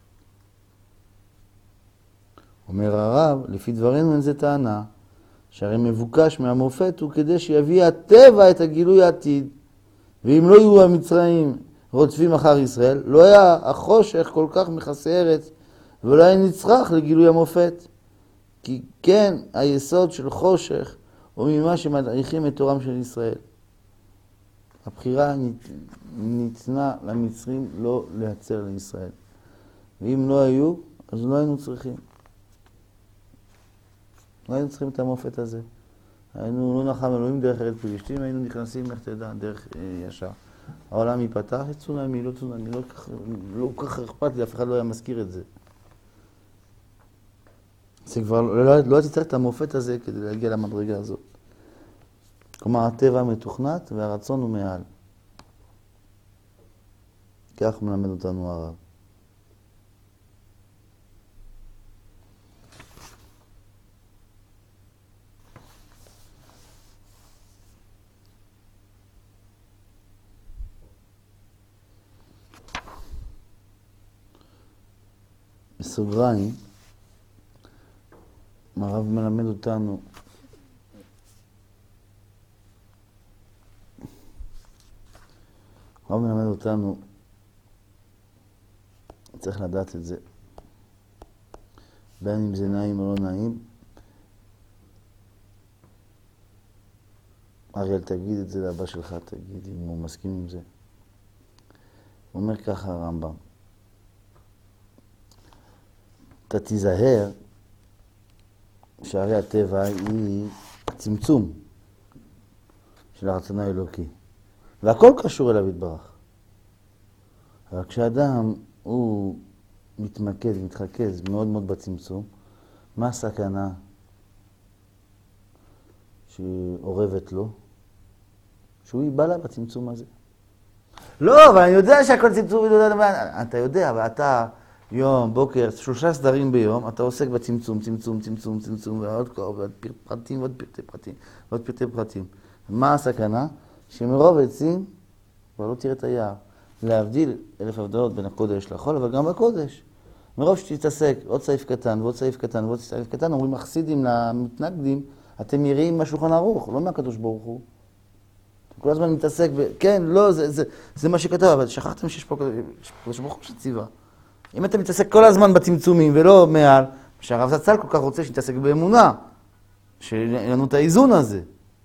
אומר הרב, לפי דברנו אין זה טענה, שהרי מבוקש מהמופת הוא כדי שיביא הטבע את הגילוי העתיד. ואם לא יהיו המצרים רודפים אחר ישראל, לא היה החושך כל כך מכסה ארץ, ולא היה נצרך לגילוי המופת. כי כן היסוד של חושך הוא ממה שמדריכים את תורם של ישראל. הבחירה ניתנה למצרים לא לייצר לישראל. ואם לא היו, אז לא היינו צריכים. לא היינו צריכים את המופת הזה. היינו לא נחם אלוהים דרך ארץ פלישתים, היינו נכנסים, לך תדע, דרך ישר. העולם ייפתח, צונמי, לא צונמי, לא כך אכפת לי, אף אחד לא היה מזכיר את זה. זה כבר לא תצטרך את המופת הזה כדי להגיע למדרגה הזאת. כלומר, הטבע מתוכנת והרצון הוא מעל. כך מלמד אותנו הרב. בסוגריים, הרב מלמד אותנו צריך לדעת את זה, בין אם זה נעים או לא נעים. אריאל, תגיד את זה לאבא שלך, תגיד אם הוא מסכים עם זה. הוא אומר ככה הרמב"ם, אתה תיזהר שהרי הטבע היא צמצום של הרצון האלוקי, והכל קשור אליו יתברך. אבל כשאדם הוא מתמקד ומתרכז מאוד מאוד בצמצום, מה הסכנה שעורבת לו? שהוא ייבלע בצמצום הזה. לא, אבל אני יודע שהכל צמצום, אתה יודע, אבל אתה יום, בוקר, 3 סדרים ביום, אתה עוסק בצמצום, צמצום, ועוד פרטים, ועוד פרטי פרטים, ועוד פרטי פרטים. מה הסכנה? שמרוב עצים, כבר לא תראה את היער. להבדיל 1000 הבדלות בין הקודש לחול, אבל גם בקודש. מרוב שתתעסק עוד סעיף קטן, ועוד סעיף קטן, ועוד סעיף קטן, אומרים החסידים למתנגדים, אתם יראים מהשולחן ערוך, לא מהקדוש ברוך הוא. כל הזמן מתעסק כן, לא, זה מה שכתב, אבל שכחתם שיש פה קדוש ברוך הוא שציווה. אם אתה מתעסק כל הזמן בצמצומים ולא מעל, שהרב זצ"ל כל כך רוצה שנתעסק באמונה, שיהיה לנו את האיזון הזה.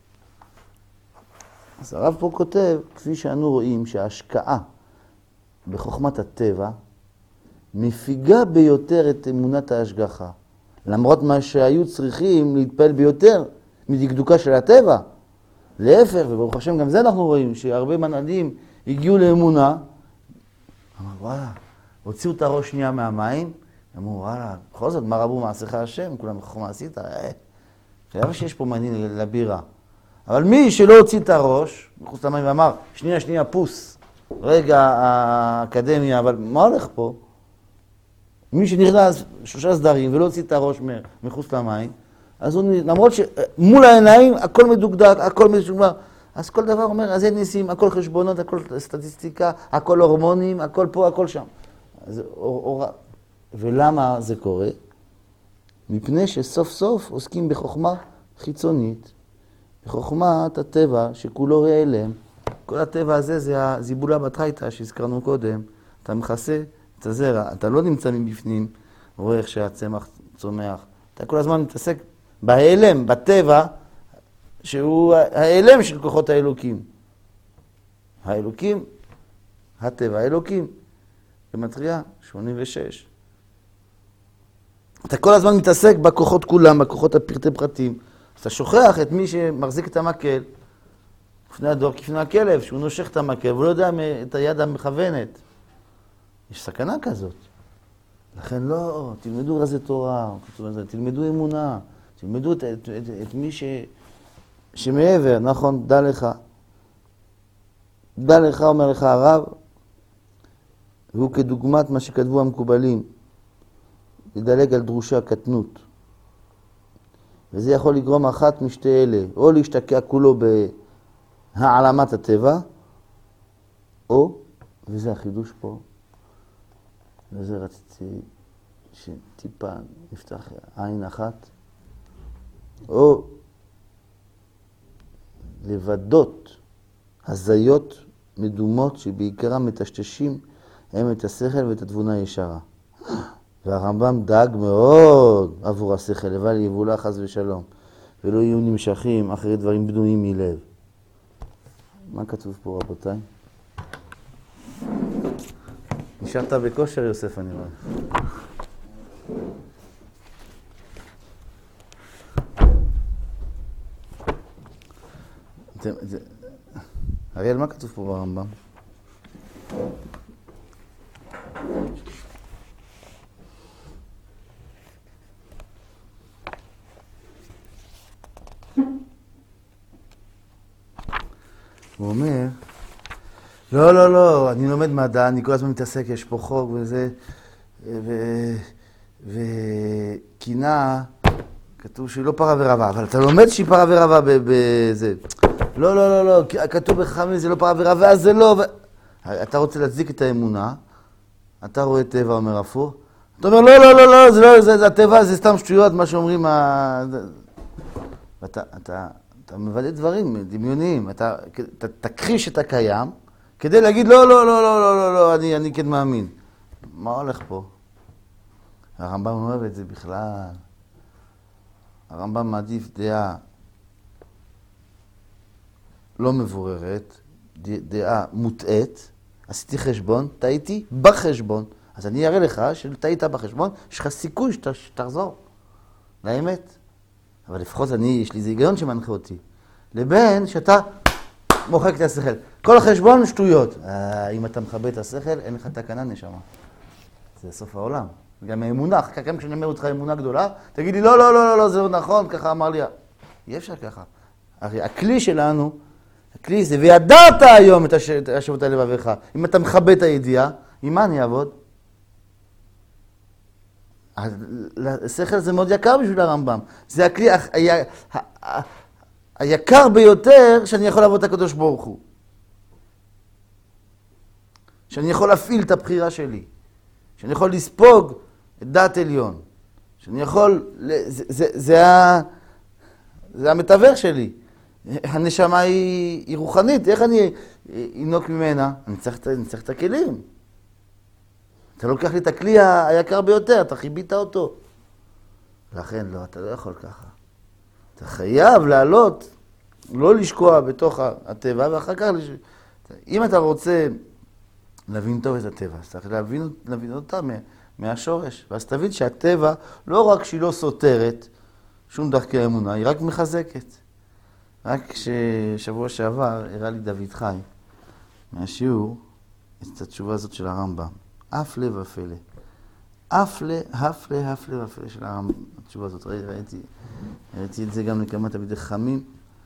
אז הרב פה כותב, כפי שאנו רואים שההשקעה בחוכמת הטבע מפיגה ביותר את אמונת ההשגחה, למרות מה שהיו צריכים להתפעל ביותר מדקדוקה של הטבע. להפך, וברוך השם גם זה אנחנו רואים, שהרבה מנהלים הגיעו לאמונה, אמרו וואלה, הוציאו את הראש שנייה מהמים, אמרו וואלה, בכל זאת מה רבו מעשיך השם, כולם חוכמה עשית, חייב שיש פה מעניין לבירה. אבל מי שלא הוציא את הראש, מחוץ למים ואמר, שנייה, פוס, רגע האקדמיה, אבל מה הולך פה? מי שנכנס 3 סדרים ולא הוציא את הראש מחוץ למים, אז הוא, למרות שמול העיניים הכל מדוקדק, הכל משומר, אז כל דבר אומר, אז אין ניסים, הכל חשבונות, הכל סטטיסטיקה, הכל הורמונים, הכל פה, הכל שם. אז, ולמה זה קורה? מפני שסוף סוף עוסקים בחוכמה חיצונית, בחוכמת הטבע שכולו רעלם. כל הטבע הזה זה הזיבולה בתחייתא שהזכרנו קודם. אתה מכסה את הזרע, אתה לא נמצא מבפנים, רואה איך שהצמח צומח. אתה כל הזמן מתעסק בהיעלם, בטבע, שהוא ההיעלם של כוחות האלוקים. האלוקים, הטבע, האלוקים. במטריה, 86. אתה כל הזמן מתעסק בכוחות כולם, בכוחות הפרטי פרטים. אתה שוכח את מי שמחזיק את המקל, לפני הדור כפני הכלב, שהוא נושך את המקל, ולא יודע את היד המכוונת. יש סכנה כזאת. לכן לא, תלמדו רזי תורה, תלמדו אמונה, תלמדו את מי שמעבר, נכון, דע לך, אומר לך הרב, והוא כדוגמת מה שכתבו המקובלים, לדלג על דרושי הקטנות. וזה יכול לגרום אחת משתי אלה, או להשתקע כולו בהעלמת הטבע, או, וזה החידוש פה, וזה רציתי שטיפה נפתח עין אחת, או לבדות הזיות מדומות שבעיקרם מטשטשים הם את השכל ואת התבונה הישרה. והרמב"ם דאג מאוד עבור השכל, לבל יבולע חס ושלום, ולא יהיו נמשכים אחרי דברים בנויים מלב. מה כתוב פה רבותיי? נשארת בכושר יוסף אני רואה. אריאל, מה כתוב פה ברמב"ם? הוא אומר, לא, אני לומד מדע, אני כל הזמן מתעסק, יש פה חוק וזה, וקינה, כתוב שהיא לא פרה ורבה, אבל אתה לומד שהיא פרה ורבה בזה. לא, כתוב בחכמים זה לא פרה ורבה, אז זה לא. אתה רוצה להצדיק את האמונה, אתה רואה טבע, אומר הפוך, אתה אומר, לא, זה הטבע, זה סתם שטויות, מה שאומרים, אתה מבטא דברים דמיוניים, אתה תכחיש את הקיים, כדי להגיד, לא, אני כן מאמין. מה הולך פה? הרמב"ם אומר את זה בכלל. הרמב"ם מעדיף דעה לא מבוררת, דעה מוטעת, עשיתי חשבון, טעיתי בחשבון. אז אני אראה לך שטעית בחשבון, יש לך סיכוי שתחזור לאמת. אבל לפחות יש לי איזה היגיון שמנחה אותי. לבין שאתה מוחק את השכל. כל החשבון שטויות. אם אתה מכבה את השכל, אין לך תקנה נשמה. זה סוף העולם. גם האמונה, גם כשאני אומר אותך אמונה גדולה, תגיד לי, לא, זה לא נכון, ככה אמר לי. אי אפשר ככה. הרי הכלי שלנו, הכלי זה, וידעת היום את השבות הלבביך. אם אתה מכבה את הידיעה, עם מה אני אעבוד? השכל זה מאוד יקר בשביל הרמב"ם. זה הכלי היקר ביותר שאני יכול לעבוד את הקדוש ברוך הוא. שאני יכול להפעיל את הבחירה שלי. שאני יכול לספוג את דעת עליון. שאני יכול, זה המתווך שלי. הנשמה היא רוחנית, איך אני אינוק ממנה? אני צריך את הכלים. אתה לוקח לי את הכלי היקר ביותר, אתה חיבית אותו. לכן לא, אתה לא יכול ככה. אתה חייב לעלות, לא לשקוע בתוך הטבע, ואחר כך, אם אתה רוצה להבין טוב את הטבע, אז צריך להבין אותה מהשורש. ואז תבין שהטבע, לא רק שהיא לא סותרת שום דרכי האמונה, היא רק מחזקת. רק ששבוע שעבר הראה לי דוד חי מהשיעור את התשובה הזאת של הרמב"ם. אף לב ופלא. אף לב ופלא של הרמב"ם. התשובה הזאת, ראיתי את זה גם לכמה תלמידי חכמים.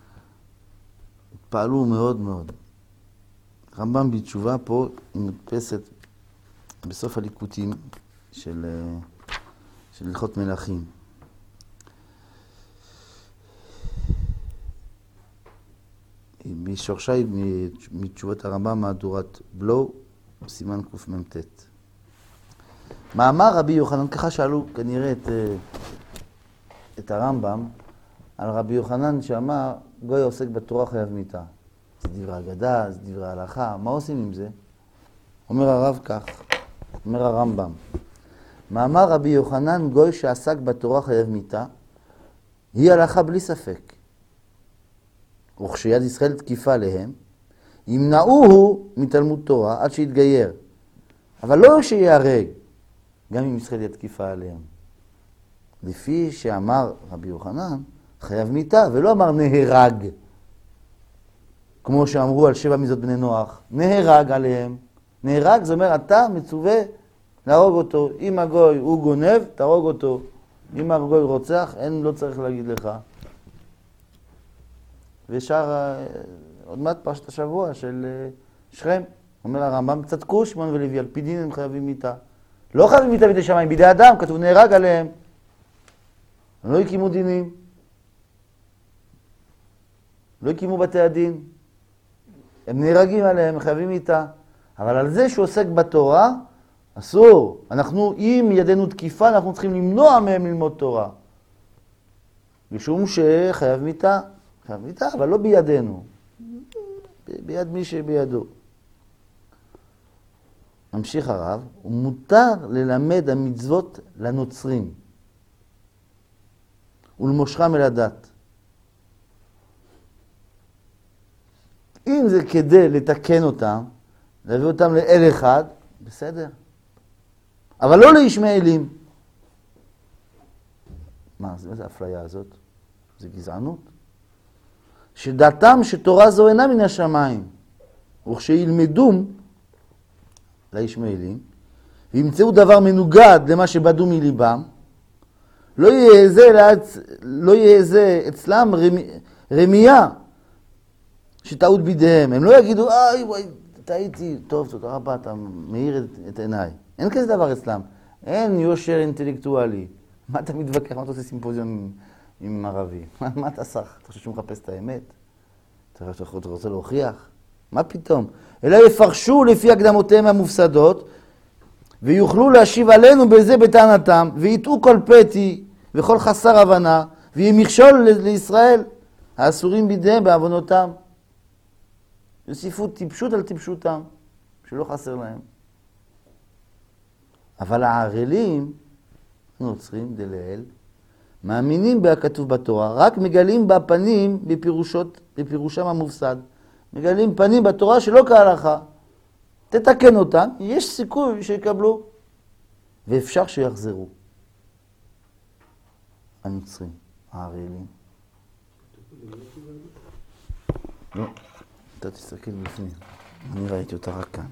התפעלו מאוד מאוד. הרמב"ם בתשובה פה היא מודפסת בסוף הליקוטים של הלכות מלכים. משורשה היא מתשובת הרמב"ם מהדורת בלו, סימן קמ"ט. מאמר רבי יוחנן, ככה שאלו כנראה את הרמב"ם, על רבי יוחנן שאמר, גוי עוסק בתורה חייב מיתה. זה דברי אגדה, זה דברי הלכה, מה עושים עם זה? אומר הרב כך, אומר הרמב"ם, מאמר רבי יוחנן, גוי שעסק בתורה חייב מיתה, היא הלכה בלי ספק. וכשיד ישראל תקיפה להם, ימנעוהו מתלמוד תורה עד שיתגייר. אבל לא שיהרג, גם אם ישראל יתקיפה עליהם. לפי שאמר רבי יוחנן, חייב מיתה, ולא אמר נהרג. כמו שאמרו על 7 מזות בני נוח, נהרג עליהם. נהרג זה אומר, אתה מצווה להרוג אותו. אם הגוי הוא גונב, תהרוג אותו. אם הגוי רוצח, לא צריך להגיד לך. ושאר, עוד מעט פרשת השבוע של שכם, אומר הרמב"ם, צדקו שמעון ולוי, על פי דין הם חייבים מיתה. לא חייבים מיתה בידי שמיים, בידי אדם, כתוב נהרג עליהם. הם לא הקימו דינים. לא הקימו בתי הדין. הם נהרגים עליהם, הם חייבים מיתה. אבל על זה שהוא עוסק בתורה, אסור. אנחנו, אם ידינו תקיפה, אנחנו צריכים למנוע מהם ללמוד תורה. משום שחייב מיתה. חייב מיתה, אבל לא בידינו. ביד מי שבידו. ממשיך הרב, ומותר ללמד המצוות לנוצרים. ולמושכם אל הדת. אם זה כדי לתקן אותם, להביא אותם לאל אחד, בסדר. אבל לא לישמעאלים. מה זה האפליה הזאת? זה גזענות. שדעתם שתורה זו אינה מן השמיים. וכשילמדום לישמעאלים, וימצאו דבר מנוגד למה שבדו מליבם, לא יהיה זה אצלם רמייה, שטעות בידיהם. הם לא יגידו, וואי, טעיתי, טוב, תודה רבה, אתה מאיר את עיניי. אין כזה דבר אצלם. אין יושר אינטלקטואלי. מה אתה מתווכח? מה אתה עושה סימפוזיון עם ערבי? מה אתה סך? אתה חושב שהוא מחפש את האמת? אתה רוצה להוכיח? מה פתאום? אלא יפרשו לפי הקדמותיהם המופסדות, ויוכלו להשיב עלינו בזה בטענתם, ויטעו כל פתי וכל חסר הבנה, ויהיה מכשול לישראל, האסורים בידיהם בעוונותם. יוסיפו טיפשות על טיפשותם, שלא חסר להם. אבל הערלים, נוצרים דלאל, מאמינים בהכתוב בתורה, רק מגלים בפנים בפירושם המופסד. מגלים פנים בתורה שלא כהלכה. תתקן אותם, יש סיכוי שיקבלו, ואפשר שיחזרו. הנוצרים, הערלים. לא, אתה תסתכל בפנים. אני ראיתי אותה רק כאן.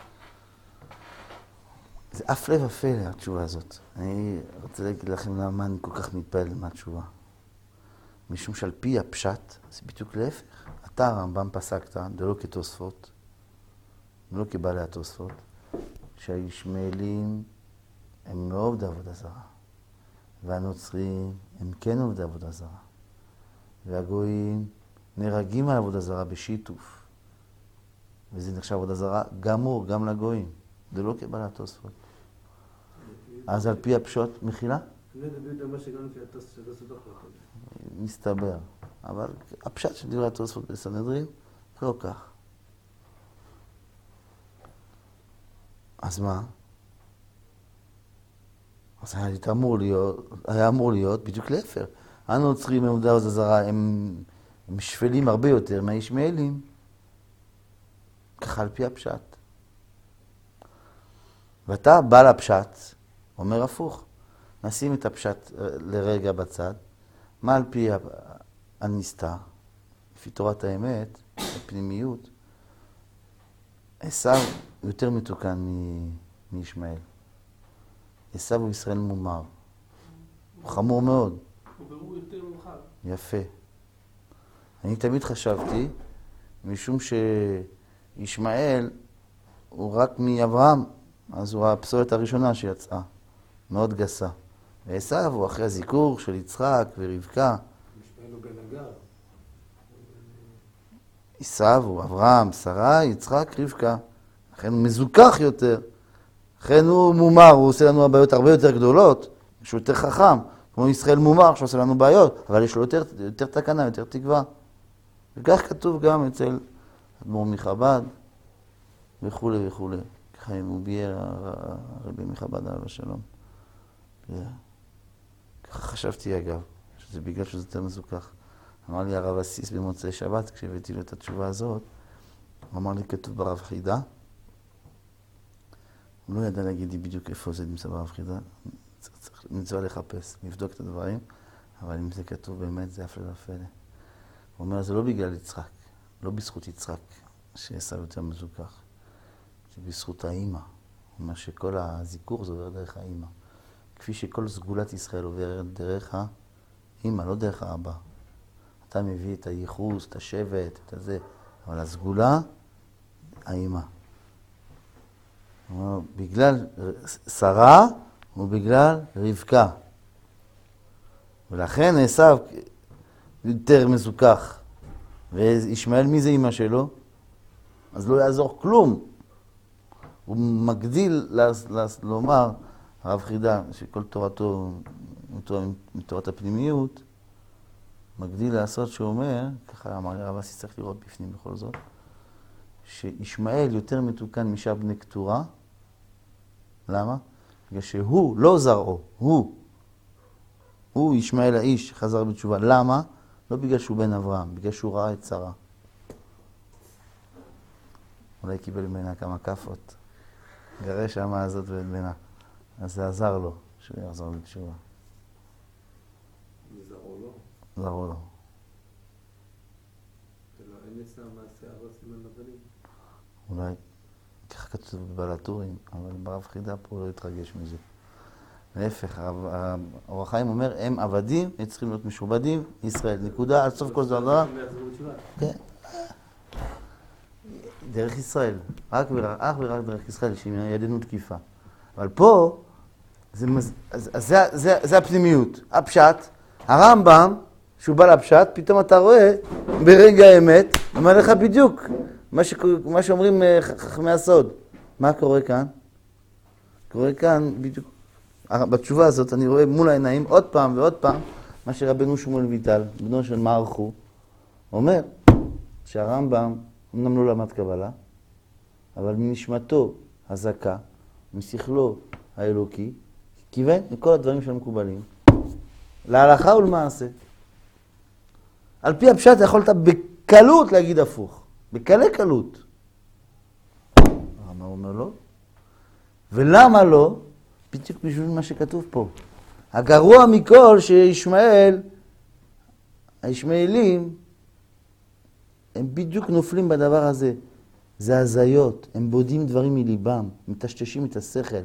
זה אף לב הפלא, התשובה הזאת. אני רוצה להגיד לכם למה אני כל כך מתפעל מהתשובה. משום שעל פי הפשט, זה בדיוק להפך. אתה הרמב"ם פסקת, דלא כתוספות, לא כבעלי התוספות, שהישמעאלים הם לא עובדי עבודה זרה, והנוצרים הם כן עובדי עבודה זרה, והגויים נהרגים על עבודה זרה בשיתוף, וזה נחשב עבודה זרה גמור, גם לגויים, זה לא כבעלי התוספות. אז על פי הפשוט, מחילה? אני מדבר מה שגם לפי התוספות לא חלק. מסתבר, אבל הפשט של דברי התוספות בסנהדרין, לא כך. אז מה? אז היה אמור להיות בדיוק להפך. הנוצרים הם עובדי עבודה זרה, הם שפלים הרבה יותר מהישמעאלים. ככה על פי הפשט. ואתה בעל הפשט, אומר הפוך. נשים את הפשט לרגע בצד. מה על פי הנסתר? לפי תורת האמת, הפנימיות, עשיו יותר מתוקן מישמעאל. עשיו הוא ישראל מומר. הוא חמור מאוד. הוא ברור יותר ממך. יפה. אני תמיד חשבתי, משום שישמעאל הוא רק מאברהם, אז הוא הפסולת הראשונה שיצאה, מאוד גסה. ועשיו הוא אחרי הזיקור של יצחק ורבקה. ישמעאל הוא בן הגר. עשיו הוא אברהם, שרה, יצחק, רבקה. לכן הוא מזוכח יותר. לכן הוא מומר, הוא עושה לנו בעיות הרבה יותר גדולות, שהוא יותר חכם, כמו ישראל מומר שעושה לנו בעיות, אבל יש לו יותר תקנה, יותר תקווה. וכך כתוב גם אצל אדמו"ר מחב"ד וכו' וכו'. ככה הוא ביאר הרבי מחב"ד עליו השלום. ככה חשבתי אגב, שזה בגלל שזה יותר מזוכח. אמר לי הרב אסיס במוצאי שבת, כשהבאתי לו את התשובה הזאת, הוא אמר לי כתוב ברב חידה, הוא לא ידע להגיד לי בדיוק איפה זה נמצא ברב חידה, צריך מצווה לחפש, לבדוק את הדברים, אבל אם זה כתוב באמת זה הפלא ופלא. הוא אומר, זה לא בגלל יצחק, לא בזכות יצחק, שעשיו יותר מזוכח, זה בזכות האמא. הוא אומר שכל הזיקור זה עובר דרך האמא. כפי שכל סגולת ישראל עוברת דרך האמא, לא דרך האבא. אתה מביא את הייחוס, את השבט, את הזה, אבל הסגולה, האמא. הוא אומר, בגלל שרה ובגלל רבקה. ולכן עשיו יותר מזוכח. וישמעאל מי זה אמא שלו? אז לא יעזור כלום. הוא מגדיל לומר, הרב חידה, שכל תורתו מתורת הפנימיות, מגדיל לעשות שהוא אומר, ככה אמר הרב אסיס צריך לראות בפנים בכל זאת, שישמעאל יותר מתוקן משאר בני קטורה. למה? בגלל שהוא לא זרעו, הוא ישמעאל האיש חזר בתשובה. למה? לא בגלל שהוא בן אברהם, בגלל שהוא ראה את שרה. אולי קיבל ממנה כמה כפות. גרש האמה הזאת ואת בנה. אז זה עזר לו, שהוא יחזור בתשובה. זרעו לו? זרעו לו. אין אצלם מעשה אבות סימן לבנים. אולי, ככה כתוב בבעל הטורים, אבל ברב חידה פה לא התרגש מזה. להפך, האור החיים אומר, הם עבדים, הם צריכים להיות משובדים, ישראל. נקודה, עד סוף כל דבר. כן. דרך ישראל. אך ורק דרך ישראל, שידנו תקיפה. אבל פה, זה הפנימיות. הפשט, הרמב"ם, שהוא בא לפשט, פתאום אתה רואה ברגע האמת, אומר לך בדיוק מה שאומרים חכמי הסוד. מה קורה כאן? קורה כאן בדיוק. בתשובה הזאת אני רואה מול העיניים עוד פעם ועוד פעם מה שרבנו שמואל ויטל, בנו של מערכו, אומר שהרמב"ם אמנם לא למד קבלה, אבל מנשמתו הזכה, משכלו האלוקי, כיוון לכל הדברים שהמקובלים, להלכה ולמעשה. על פי הפשט יכולת בקלות להגיד הפוך, בקלי קלות. הרמב"ם אומר לא. ולמה לא? בדיוק בשביל מה שכתוב פה. הגרוע מכל שישמעאל, הישמעאלים, הם בדיוק נופלים בדבר הזה. זה הזיות, הם בודים דברים מליבם, מטשטשים את השכל.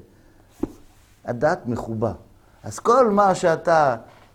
הדעת מחובה. אז כל מה שאתה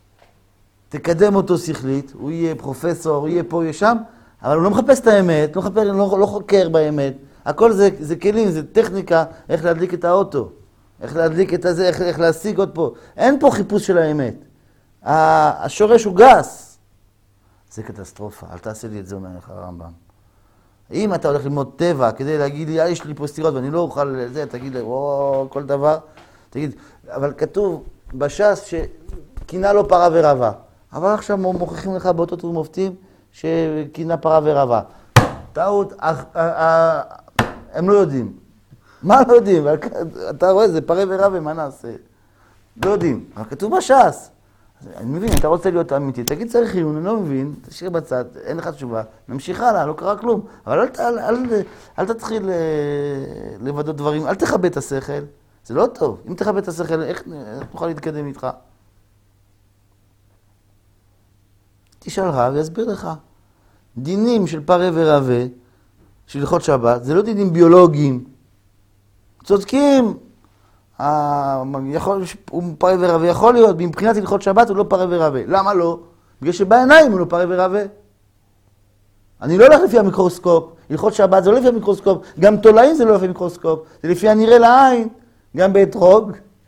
תקדם אותו שכלית, הוא יהיה פרופסור, הוא יהיה פה, הוא יהיה שם, אבל הוא לא מחפש את האמת, לא חוקר באמת. הכל זה כלים, זה טכניקה, איך להדליק את האוטו, איך להדליק את הזה, איך להשיג עוד פה. אין פה חיפוש של האמת. השורש הוא גס. זה קטסטרופה, אל תעשה לי את זה, אומר לך הרמב"ם. אם אתה הולך ללמוד טבע כדי להגיד לי, יש לי פה סתירות ואני לא אוכל לזה, תגיד לי, כל דבר, תגיד, אבל כתוב בש"ס שקינה לו פרה ורבה. אבל עכשיו מוכיחים לך באותות ומופתים שקינה פרה ורבה. טעות, הם לא יודעים. מה לא יודעים? אתה רואה, זה פרה ורבה, מה נעשה? לא יודעים, אבל כתוב בש"ס. אני מבין, אתה רוצה להיות אמיתי, תגיד צריך עיון, אני לא מבין, תשאיר בצד, אין לך תשובה, נמשיך הלאה, לא קרה כלום. אבל אל תתחיל לבדות דברים, אל תכבד את השכל, זה לא טוב. אם תכבד את השכל, איך תוכל להתקדם איתך? תשאל רב ויסביר לך. דינים של פרה ורבה, של הלכות שבת, זה לא דינים ביולוגיים. צודקים. הוא פרה ורבה, יכול להיות, מבחינת הלכות שבת הוא לא פרה ורבה. למה לא? בגלל שבעיניים הוא לא פרה ורבה. אני לא הולך לפי המיקרוסקופ, הלכות שבת זה לא לפי המיקרוסקופ, גם תולעים זה לא לפי המיקרוסקופ, זה לפי הנראה לעין, גם באתרוג,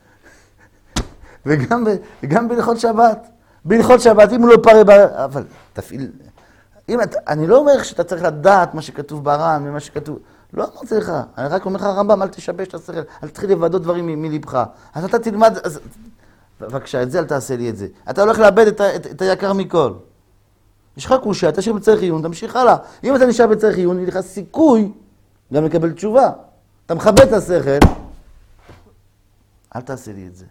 וגם בהלכות שבת. בהלכות שבת, אם הוא לא פרה ורבה, אבל תפעיל, אני לא אומר שאתה צריך לדעת מה שכתוב בר"ן ומה שכתוב, לא אמרתי לך, אני רק אומר לך הרמב"ם, אל תשבש את השכל, אל תתחיל לבדות דברים מלבך. אז אתה תלמד, בבקשה, את זה אל תעשה לי את זה. אתה הולך לאבד את היקר מכל. יש לך קושיה, אתה נשאר בצריך עיון, תמשיך הלאה. אם אתה נשאר בצריך עיון, יהיה לך סיכוי גם לקבל תשובה. אתה מכבד את השכל, אל תעשה לי את זה.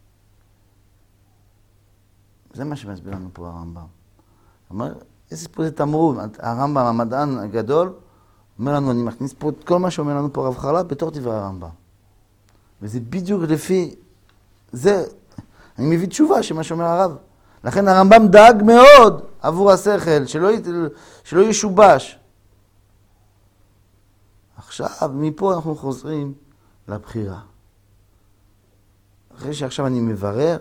זה מה שמסביר לנו פה הרמב"ם. אומר, איזה פה זה תמרון, הרמב"ם, המדען הגדול, אומר לנו, אני מכניס פה את כל מה שאומר לנו פה רב חרל"פ בתור דברי הרמב"ם. וזה בדיוק לפי, זה, אני מביא תשובה שמה שאומר הרב. לכן הרמב"ם דאג מאוד עבור השכל, שלא ישובש. עכשיו, מפה אנחנו חוזרים לבחירה. אחרי שעכשיו אני מברר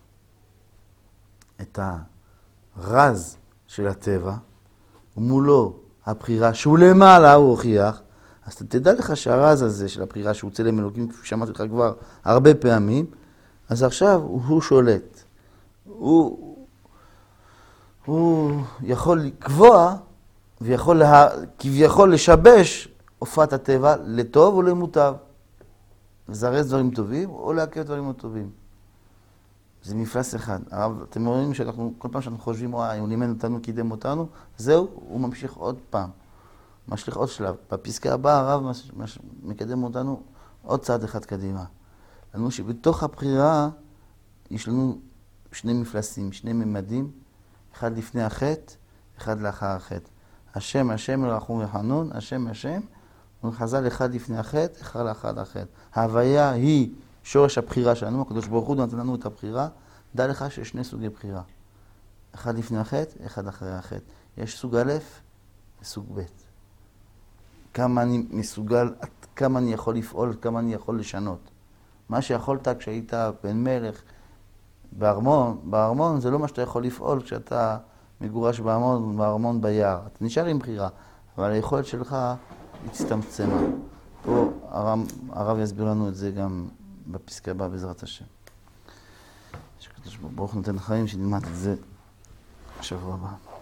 את הרז של הטבע, ומולו הבחירה שהוא למעלה הוא הוכיח, אז אתה תדע לך שהרז הזה של הבחירה שהוא צלם אלוקים, כפי שאמרתי לך כבר הרבה פעמים, אז עכשיו הוא שולט. הוא יכול לקבוע ויכול כביכול לשבש הופעת הטבע לטוב או למוטב. לזרז דברים טובים או לעכב דברים לא טובים. זה מפלס אחד. אתם רואים שאנחנו, כל פעם שאנחנו חושבים, הוא לימד אותנו, קידם אותנו, זהו, הוא ממשיך עוד פעם. משליך עוד שלב. בפסקה הבאה הרב מקדם אותנו עוד צעד אחד קדימה. לנו שבתוך הבחירה יש לנו שני מפלסים, שני ממדים, אחד לפני החטא, אחד לאחר החטא. השם, השם רחום וחנון, השם, השם, וחז"ל אחד לפני החטא, אחד לאחר החטא. ההוויה היא שורש הבחירה שלנו, הקדוש ברוך הוא נתן לנו את הבחירה, דע לך שיש שני סוגי בחירה. אחד לפני החטא, אחד אחרי החטא. יש סוג א' וסוג ב'. כמה אני מסוגל, כמה אני יכול לפעול, כמה אני יכול לשנות. מה שיכולת כשהיית בן מלך בארמון זה לא מה שאתה יכול לפעול כשאתה מגורש בארמון ביער. אתה נשאר עם בחירה, אבל היכולת שלך הצטמצמה. פה הרב יסביר לנו את זה גם בפסקה הבאה בעזרת השם. שקדוש ברוך נותן חיים, שנלמד את זה בשבוע הבא.